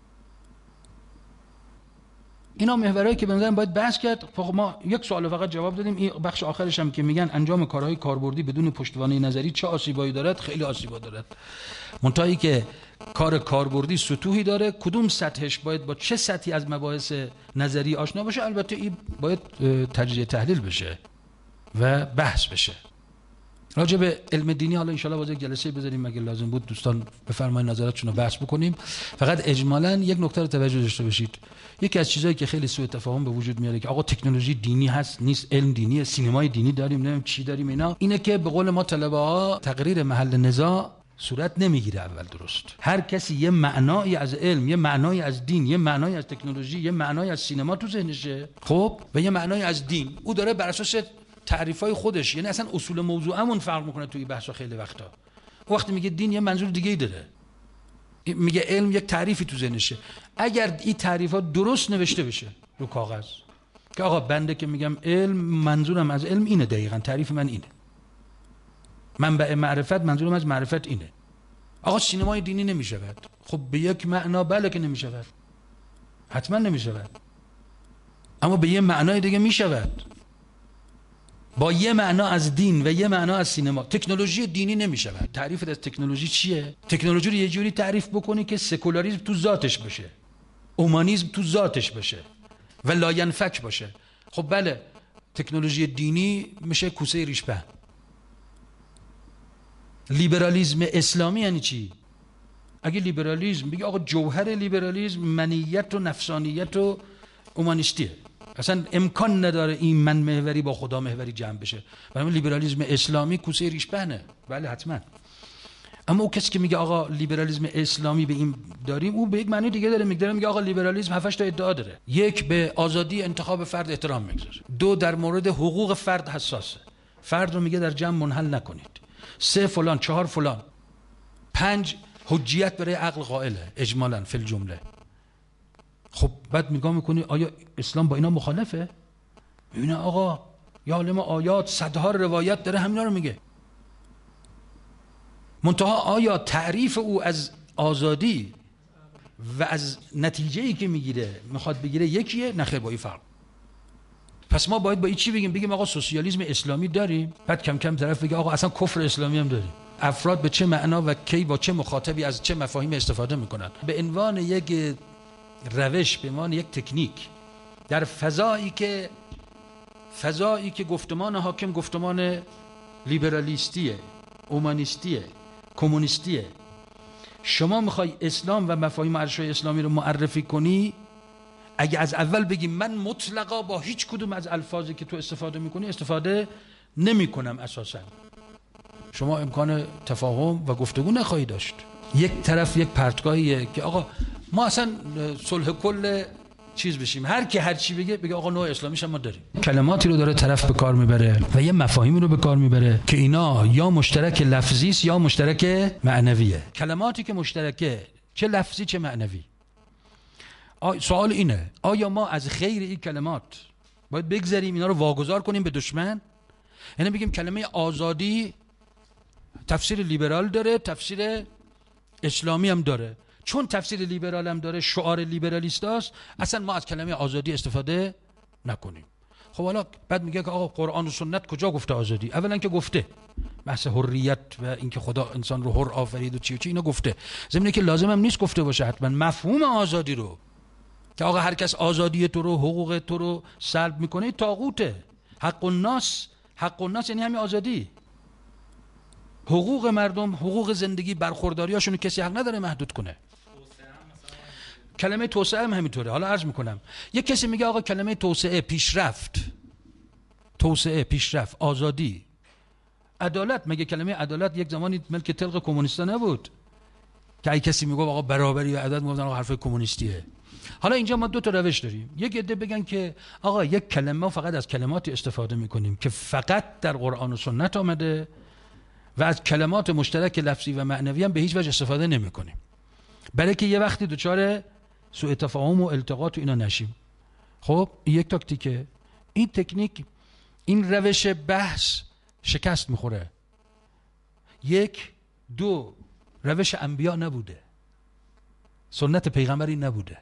اینا محورایی که به نظرم باید بحث کرد. فقط ما یک سوال فقط جواب دادیم. این بخش آخرش هم که میگن انجام کارهای کاربردی بدون پشتوانه نظری چه آسیبایی دارد؟ خیلی آسیبا دارد. منتهی که کار کاربردی سطوحی داره، کدوم سطحش باید با چه سطحی از مباحث نظری آشنا باشه، البته این باید تجزیه تحلیل بشه و بحث بشه. راجع به علم دینی حالا ان شاءالله باز یک جلسه بذاریم اگه لازم بود، دوستان بفرمایید نظراتشون رو بحث بکنیم. فقط اجمالاً یک نکته رو توجه داشته باشید. یکی از چیزایی که خیلی سوء تفاهم به وجود میاره که آقا تکنولوژی دینی هست نیست، علم دینیه، سینمای دینی داریم، نمیدونم چی داریم، اینا اینه که به قول ما طلبه ها تقریر محل نزاع صورت نمیگیره اول. درست، هر کسی یه معنایی از علم، یه معنایی از دین، یه معنایی از تکنولوژی، یه معنایی از سینما تو ذهنشه، خب، و یه معنایی از دین او داره بر اساس تعریفای خودش، یعنی اصلا اصول موضوعمون فرق میکنه توی بحثا خیلی وقتا. وقتی میگه دین یه منظور دیگه‌ای داره، میگه علم یک تعریفی تو ذهنشه. اگر این تعریفا درست نوشته بشه رو کاغذ که آقا بنده که میگم علم، منظورم از علم اینه، دقیقاً تعریف من اینه، منبع معرفت منظورم از معرفت اینه. آقا سینمای دینی نمیشود. خب به یک معنا بله که نمیشود، حتما نمیشود، اما به یه معنای دیگه میشود، با یه معنا از دین و یه معنا از سینما. تکنولوژی دینی نمیشود. تعریفت از تکنولوژی چیه؟ تکنولوژی رو یه جوری تعریف بکنی که سکولاریسم تو ذاتش باشه، اومانیسم تو ذاتش باشه و لاینفک باشه. خب بله، تکنولوژی دینی میشه کوسه ریشپه. لیبرالیسم اسلامی یعنی چی؟ اگه لیبرالیسم بگی آقا جوهر لیبرالیسم منیت و نفسانیت و اومانیستیه، اصلا امکان نداره این من محوری با خدا محوری جمع بشه. برای لیبرالیسم اسلامی کوسه ریشپهنه. بله حتما. اما او کسی که میگه آقا لیبرالیسم اسلامی به این داریم، او به یک معنی دیگه داره میگه آقا لیبرالیسم 7 تا ادعا داره. یک، به آزادی انتخاب فرد احترام میگذاره. 2، در مورد حقوق فرد حساسه، فرد رو میگه در جمع منحل نکنید. 3 فلان، 4 فلان. 5، حجیت برای عقل قائله اجمالاً فی الجمله. خب بعد نگاه میکنی آیا اسلام با اینا مخالفه؟ میبینه آقا یا عالم آیات صدها روایت داره همینا رو میگه. منتها آیا تعریف او از آزادی و از نتیجه‌ای که میگیره میخواد بگیره یکیه؟ نخیر، با این فرق. پس ما باید با این چی بگیم آقا سوسیالیسم اسلامی داریم، بعد کم کم طرف بگه آقا اصلا کفر اسلامی هم داریم. افراد به چه معنا و کی با چه مخاطبی از چه مفاهیم استفاده میکنن به عنوان یک روش، به عنوان یک تکنیک در فضایی که فضایی که گفتمان حاکم گفتمان لیبرالیستیه، اومانیستیه، کمونیستیه. شما میخوای اسلام و مفاهیم ارشای اسلامی رو معرفی کنی، اگه از اول بگی من مطلقا با هیچ کدوم از الفاظی که تو استفاده میکنی استفاده نمی کنم، اساسا شما امکان تفاهم و گفتگو نخواهی داشت. یک طرف یک پرتگاهیه که آقا ما اصلا صلح کل چیز بشیم، هر کی هر چی بگه آقا نوع اسلامیش هم ما داریم. کلماتی رو داره طرف به کار میبره و یه مفاهیمی رو به کار میبره که اینا یا مشترک لفظی است یا مشترک معنویه. کلماتی که مشترکه، چه لفظی چه معنوی. سوال اینه آیا ما از خیر این کلمات باید بگذاریم، اینا رو واگذار کنیم به دشمن؟ یعنی بگیم کلمه آزادی تفسیر لیبرال داره، تفسیر اسلامی هم داره، چون تفسیر لیبرال هم داره، شعار لیبرالیست است، اصلا ما از کلمه آزادی استفاده نکنیم. خب حالا بعد میگه که آقا قرآن و سنت کجا گفته آزادی؟ اولا که گفته بحث حریت و اینکه خدا انسان رو حر آفرید و چی و چی اینا گفته، ضمن که لازم هم نیست گفته باشه حتما مفهوم آزادی رو که آقا هر کس آزادی تو رو، حقوق تو رو سلب میکنه طاغوته. حق الناس یعنی همین آزادی. حقوق مردم، حقوق زندگی، برخورداریاشون کسی حق نداره محدود کنه. کلمه توسعه هم همینطوره. حالا عرض میکنم یک کسی میگه آقا کلمه توسعه، پیشرفت، آزادی، عدالت، مگه کلمه عدالت یک زمانی ملک تلق کمونیستا نبود که اگه کسی میگه آقا برابری و عدالت میگفتن آقا حرف کمونیستیه. حالا اینجا ما دو تا روش داریم. یک عده بگن که آقا یک کلمه فقط از کلماتی استفاده میکنیم که فقط در قرآن و سنت آمده و از کلمات مشترک لفظی و معنوی هم به هیچ وجه استفاده نمیکنیم، برای که یه وقتی دچار سوء تفاهم و التقاط و اینا نشیم. خب این یک تاکتیکه. این تکنیک، این روش بحث شکست میخوره. یک، دو، روش انبیا نبوده، سنت پیغمبری نبوده،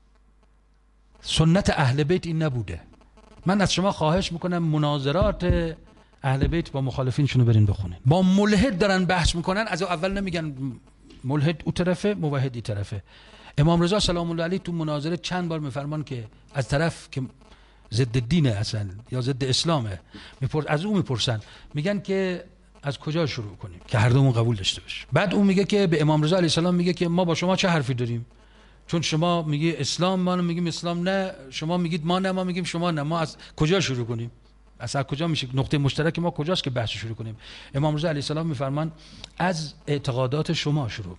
سنت اهل بیت این نبوده. من از شما خواهش میکنم مناظرات اهل بیت با مخالفینشونو برین بخونین. با ملحد دارن بحث میکنن، از اول نمیگن ملحد او طرفه موحد این طرفه. امام رضا سلام الله علیه تو مناظره چند بار میفرمان که از طرف که ضد دینه اصلا یا ضد اسلامه از اون میپرسن، میگن که از کجا شروع کنیم که هر دومون قبول داشته باشه. بعد اون میگه که به امام رضا علیه السلام میگه که ما با شما چه حرفی داریم، چون شما میگی اسلام، ما میگیم اسلام نه، شما میگید ما نه، ما میگیم شما نه، ما از کجا شروع کنیم؟ اصلا کجا میشه نقطه مشترک ما کجاست که بحث شروع کنیم؟ امام رضا علیه السلام میفرمان از اعتقادات شما شروع.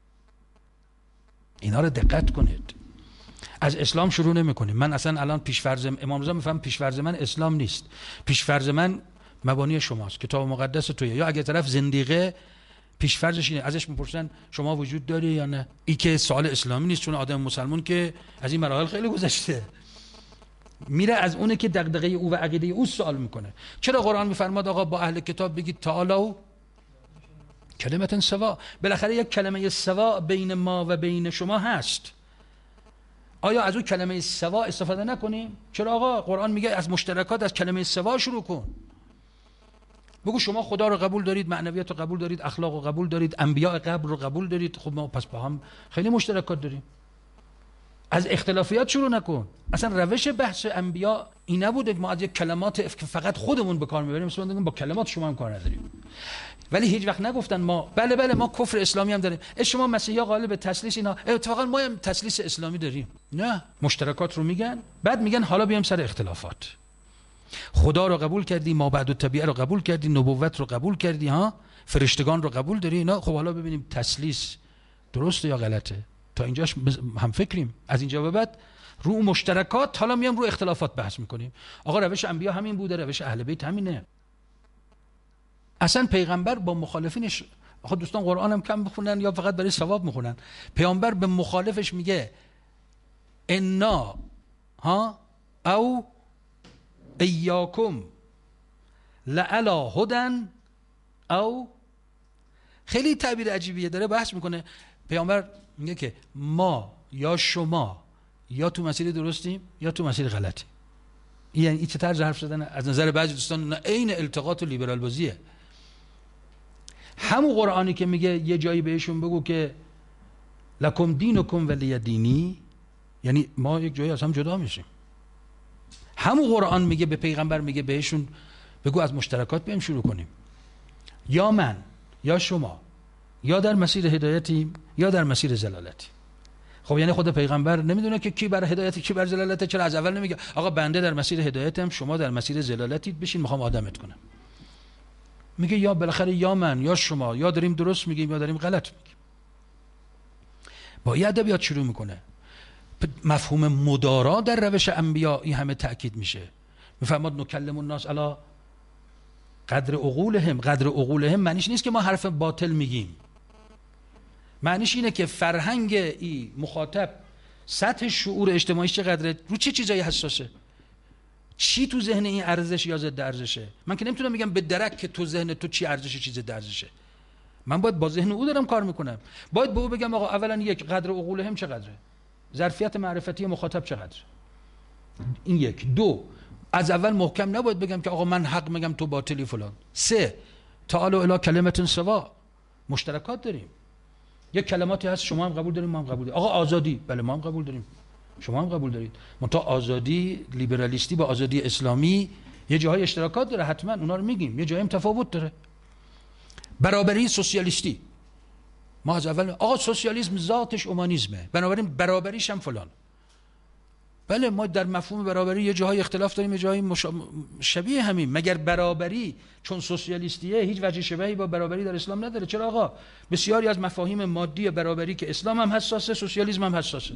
اینا رو دقت کنید. از اسلام شروع نمی‌کنیم. من اصلا الان پیش‌فرض امام رضا میفهم پیش‌فرض من اسلام نیست، پیش‌فرض من مبانی شماست، کتاب مقدس تویه. یا اگه طرف زندیقه پیش‌فرضش اینه، ازش میپرسن شما وجود داری یا نه، این که سوال اسلامی نیست، چون آدم مسلمان که از این مراحل خیلی گذشته، میره از اونه که دغدغه او و عقیده او سوال میکنه. چرا قرآن میفرماد آقا با اهل کتاب بگید تعالوا کلمة سوا؟ بالاخره یک کلمه سوا بین ما و بین شما هست. آیا از اون کلمه سوا استفاده نکنیم؟ چرا آقا قرآن میگه از مشترکات از کلمه سوا شروع کن. بگو شما خدا رو قبول دارید، معنویت رو قبول دارید، اخلاق رو قبول دارید، انبیاء قبل رو قبول دارید، خب ما پس با هم خیلی مشترکات داریم. از اختلافیات شروع نکن. اصلا روش بحث انبیاء این نبوده ما از یک کلمات که فقط خودمون به کار میبریم مثلا با کلمات شما هم کار نداریم. ولی هیچ وقت نگفتن ما بله ما کفر اسلامی هم داریم، شما مسیحا غالب تسلیس، اینا اتفاقا ما هم تسلیس اسلامی داریم. نه، مشترکات رو میگن، بعد میگن حالا بیام سر اختلافات. خدا رو قبول کردی، ما بعد الطبیعه رو قبول کردی، نبوت رو قبول کردی، ها فرشتگان رو قبول داری، اینا خب حالا ببینیم تسلیس درسته یا غلطه. تا اینجاش هم فکریم. از اینجا به بعد رو مشترکات حالا میام رو اختلافات بحث میکنیم. آقا روش انبیا همین بوده، روش اهل بیت همینه. اصلا پیغمبر با مخالفینش، آخه دوستان قرآن هم کم بخونن یا فقط برای ثواب میخونن، پیامبر به مخالفش میگه انا ها او ایاکم لعلی هدن او. خیلی تعبیر عجیبیه، داره بحث میکنه. پیامبر میگه که ما یا شما یا تو مسیر درستیم یا تو مسیر غلطی. یعنی این چه طرز حرف زدن از نظر بعضی دوستان عین التقاط و لیبرال بازیه. همون قرآنی که میگه یه جایی بهشون بگو که لکم دینکم ولی دینی، یعنی ما یک جایی از هم جدا میشیم. همون قرآن میگه به پیغمبر میگه بهشون بگو از مشترکات بیایم شروع کنیم. یا من یا شما یا در مسیر هدایتیم یا در مسیر ضلالتیم. خب یعنی خود پیغمبر نمیدونه که کی بر هدایت کی بر ضلالت؟ چرا از اول نمیگه آقا بنده در مسیر هدایتم، شما در مسیر ضلالتید، بشین میخوام آدمت کنم؟ میگه یا بالاخره یا من یا شما، یا داریم درست میگیم یا داریم غلط میگیم. با این ادبیات شروع میکنه. مفهوم مدارا در روش انبیا این همه تأکید میشه. میفرماد نکلم الناس علی قدر عقولهم. قدر عقولهم معنیش نیست که ما حرف باطل میگیم، معنیش اینه که فرهنگ ای مخاطب سطح شعور اجتماعیش چقدره، رو چه چیزایی حساسه، چی تو ذهن این ارزش یا ضد ارزشه. من که نمیتونم بگم به درک که تو ذهن تو چی ارزشه چی ضد ارزشه. من باید با ذهن او دارم کار میکنم. باید به او بگم آقا اولا یک، قدر عقولهم چقدره، ظرفیت معرفتی مخاطب چقدره، این یک. دو، از اول محکم نباید بگم که آقا من حق میگم تو باطلی فلان. سه، تعالوا الی کلمة سوا، مشترکات داریم. یک کلماتی هست شما هم قبول داریم ما هم قبول داریم. آقا آزادی، بله ما هم قبول داریم شما هم قبول دارید. منتها آزادی لیبرالیستی با آزادی اسلامی یه جاهای اشتراکات داره، حتما اونا رو میگیم، یه جایی هم تفاوت داره. برابری سوسیالیستی، ما از اول آقا سوسیالیسم ذاتش اومانیسمه، بنابراین برابریش هم فلان. بله ما در مفهوم برابری یه جاهای اختلاف داریم، یه جاهای شبیه همین. مگر برابری چون سوسیالیستیه هیچ وجه شبیهی با برابری در اسلام نداره؟ چرا آقا؟ بسیاری از مفاهیم مادی برابری که اسلام هم حساسه، سوسیالیسم هم حساسه.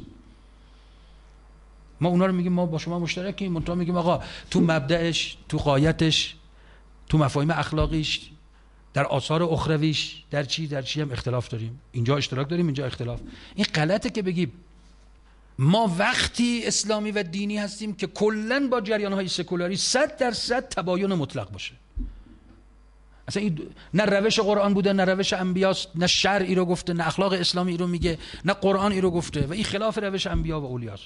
ما اونا رو میگیم ما با شما مشترکیم، منتها میگیم آقا تو مبدأش، تو غایتش، تو مفاهیم اخلاقیش، در آثار اخرویش، در چی هم اختلاف داریم. اینجا اشتراک داریم، اینجا اختلاف. این غلطه که بگیم ما وقتی اسلامی و دینی هستیم که کلن با جریان‌های سکولاری 100% تباین مطلق باشه. اصلا این نه روش قرآن بوده، نه روش انبیاست، نه شرعی رو گفته، نه اخلاق اسلامی رو میگه، نه قرآن ای رو گفته و این خلاف روش انبیا و اولیاست.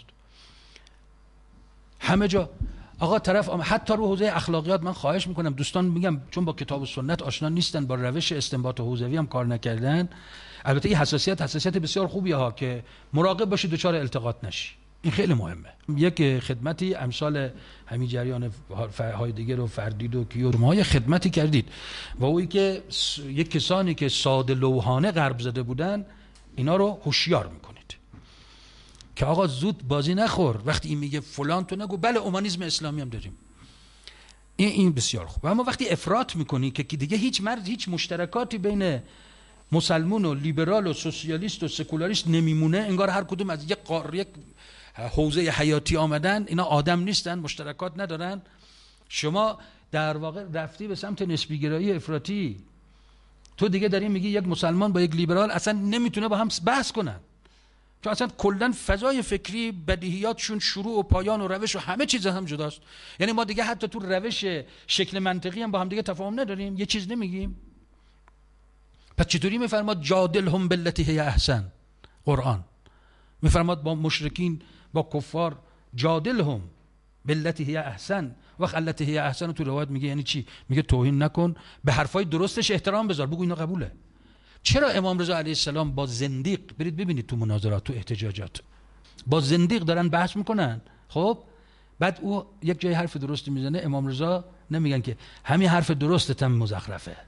همه جا آقا طرف حتی رو حوزه اخلاقیات من خواهش میکنم دوستان، میگم چون با کتاب و سنت آشنا نیستن، با روش استنباط حوزوی هم کار نکردن، البته این حساسیت بسیار خوبیه ها که مراقب باشید دچار التقاط نشی، این خیلی مهمه. یک خدمتی امثال همین جریان هایدگر و فردید و کیورمای خدمتی کردید و اویی که یک کسانی که ساده لوحانه غرب زده بودن اینا رو هوشیار میکنید که آقا زود بازی نخور، وقتی این میگه فلان تو نگو بله اومانیسم اسلامی هم داریم. این بسیار خوب. اما وقتی افراط میکنی که دیگه هیچ مشترکاتی بین مسلمون و لیبرال و سوسیالیست و سکولاریست نمیمونه، انگار هر کدوم از یک حوزه حیاتی آمدن، اینا آدم نیستن، مشترکات ندارن، شما در واقع رفتی به سمت نسبیگرایی افراطی. تو دیگه داری میگی یک مسلمان با یک لیبرال اصلا نمیتونه با هم بحث کنن، چون اصلا کلا فضای فکری بدیهیاتشون شروع و پایان و روش و همه چیز هم جداست. یعنی ما دیگه حتی تو روش شکل منطقی هم با هم دیگه تفاهم نداریم، یه چیز نمیگیم. پس چطوری میفرماد جادلهم بالتی هی احسن؟ قرآن میفرماد با مشرکین، با کفار جادلهم بالتی هی احسن. وقت التی هی احسن تو روایت میگه یعنی چی؟ میگه توهین نکن، به حرفای درستش احترام بذار، بگو اینا قبوله. چرا امام رضا علیه السلام با زندیق، برید ببینید تو مناظرات، تو احتجاجات با زندیق دارن بحث میکنن، خب بعد او یک جای حرف درستی میزنه، امام رضا نمیگن که همین حرف درستت هم مزخرفه،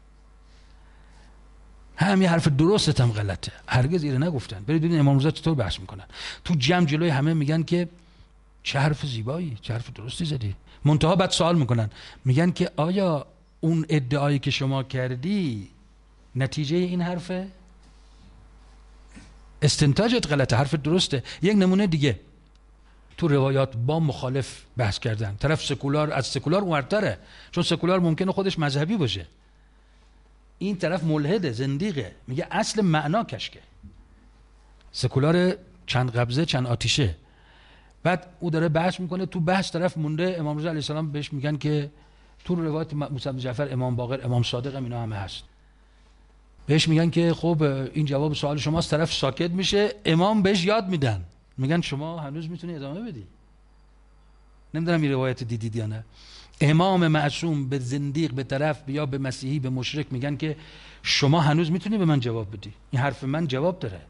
همین حرف درستت هم غلطه، هرگز اینو نگفتن. برید ببینید امام رضا چطور بحث میکنن. تو جمع جلوی همه میگن که چه حرف زیبایی، چه حرف درستی زدی. منتها بعد سوال میکنن، میگن که آیا اون ادعایی که شما کردی نتیجه این حرفه؟ استنتاجت غلطه، حرف درسته. یک نمونه دیگه، تو روایات با مخالف بحث کردن، طرف سکولار از سکولار اونورتره، چون سکولار ممکنه خودش مذهبی باشه، این طرف ملحده، زندیقه، میگه اصل معنا کشکه، سکولار چند قبضه چند آتیشه. بعد او داره بحث میکنه، تو بحث طرف مونده، امام رضا علیه السلام بهش میگن که تو روایات موسی بن جعفر، امام باقر، امام صادق هم اینا همه هست، بهش میگن که خب این جواب سوال شماست، طرف ساکت میشه، امام بهش یاد میدن، میگن شما هنوز میتونی ادامه بدی. نمیدونم این روایت دیدید یا نه. امام معصوم به زندیق، به طرف یا به مسیحی، به مشرک میگن که شما هنوز میتونی به من جواب بدی، این حرف من جواب داره.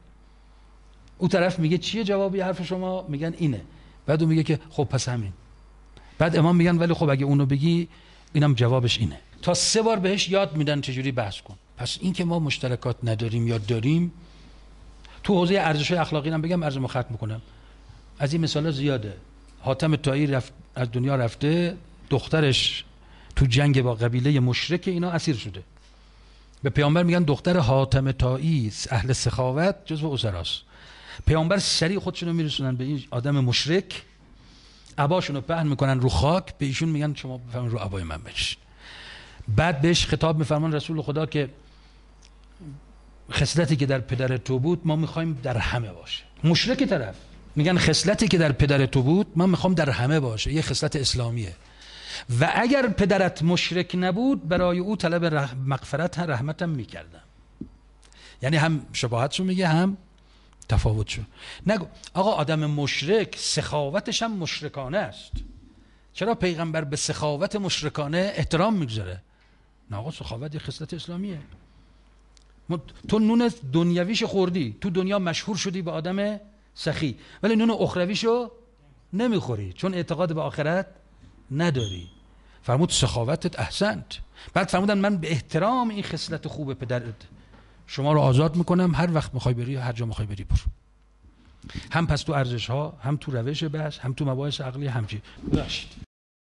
او طرف میگه چیه جوابی حرف شما؟ میگن اینه. بعد او میگه که خب پس همین، بعد امام میگن ولی خب اگه اونو بگی اینم جوابش اینه. تا 3 بار بهش یاد میدن چجوری بحث کن. پس این که ما مشترکات نداریم یا داریم، تو حوزه ارزش‌های اخلاقی هم بگم عرضمو ختم میکنم. از این مثالا زیاده. حاتم طایی از دنیا رفته، دخترش تو جنگ با قبیله مشرک اینا اسیر شده. به پیامبر میگن دختر حاتم طایی اهل سخاوت جزو اسراست. پیامبر سریع خودشونو میرسونن به این آدم مشرک، عباشونو پهن میکنن رو خاک، به ایشون میگن شما بفرمایید رو عبای من بنشین. بعد بهش خطاب میفرمان رسول خدا که خصلتی که در پدر تو بود ما میخوایم در همه باشه. مشرک طرف میگن خصلتی که در پدر تو بود من میخوام در همه باشه، یه خصلت اسلامیه. و اگر پدرت مشرک نبود برای او طلب مغفرت هم رحمت هم میکردم. یعنی هم شباهتشو میگه هم تفاوتشو. نگو آقا آدم مشرک سخاوتش هم مشرکانه است. چرا پیغمبر به سخاوت مشرکانه احترام میگذاره؟ نه آقا سخاوت یه خصلت اسلامیه. تو نون دنیویش خوردی، تو دنیا مشهور شدی به آدم سخی، ولی نون اخرویشو نمیخوری چون اعتقاد به آخرت نداری. فرمود سخاوتت احسنت. بعد فرمودن من به احترام این خصلت خوب پدرت شما رو آزاد میکنم، هر وقت میخوای بری هر جا میخوای بری برو. هم پس تو ارزش ها، هم تو روش بحث، هم تو مباحث عقلی، هم چی. ببخشید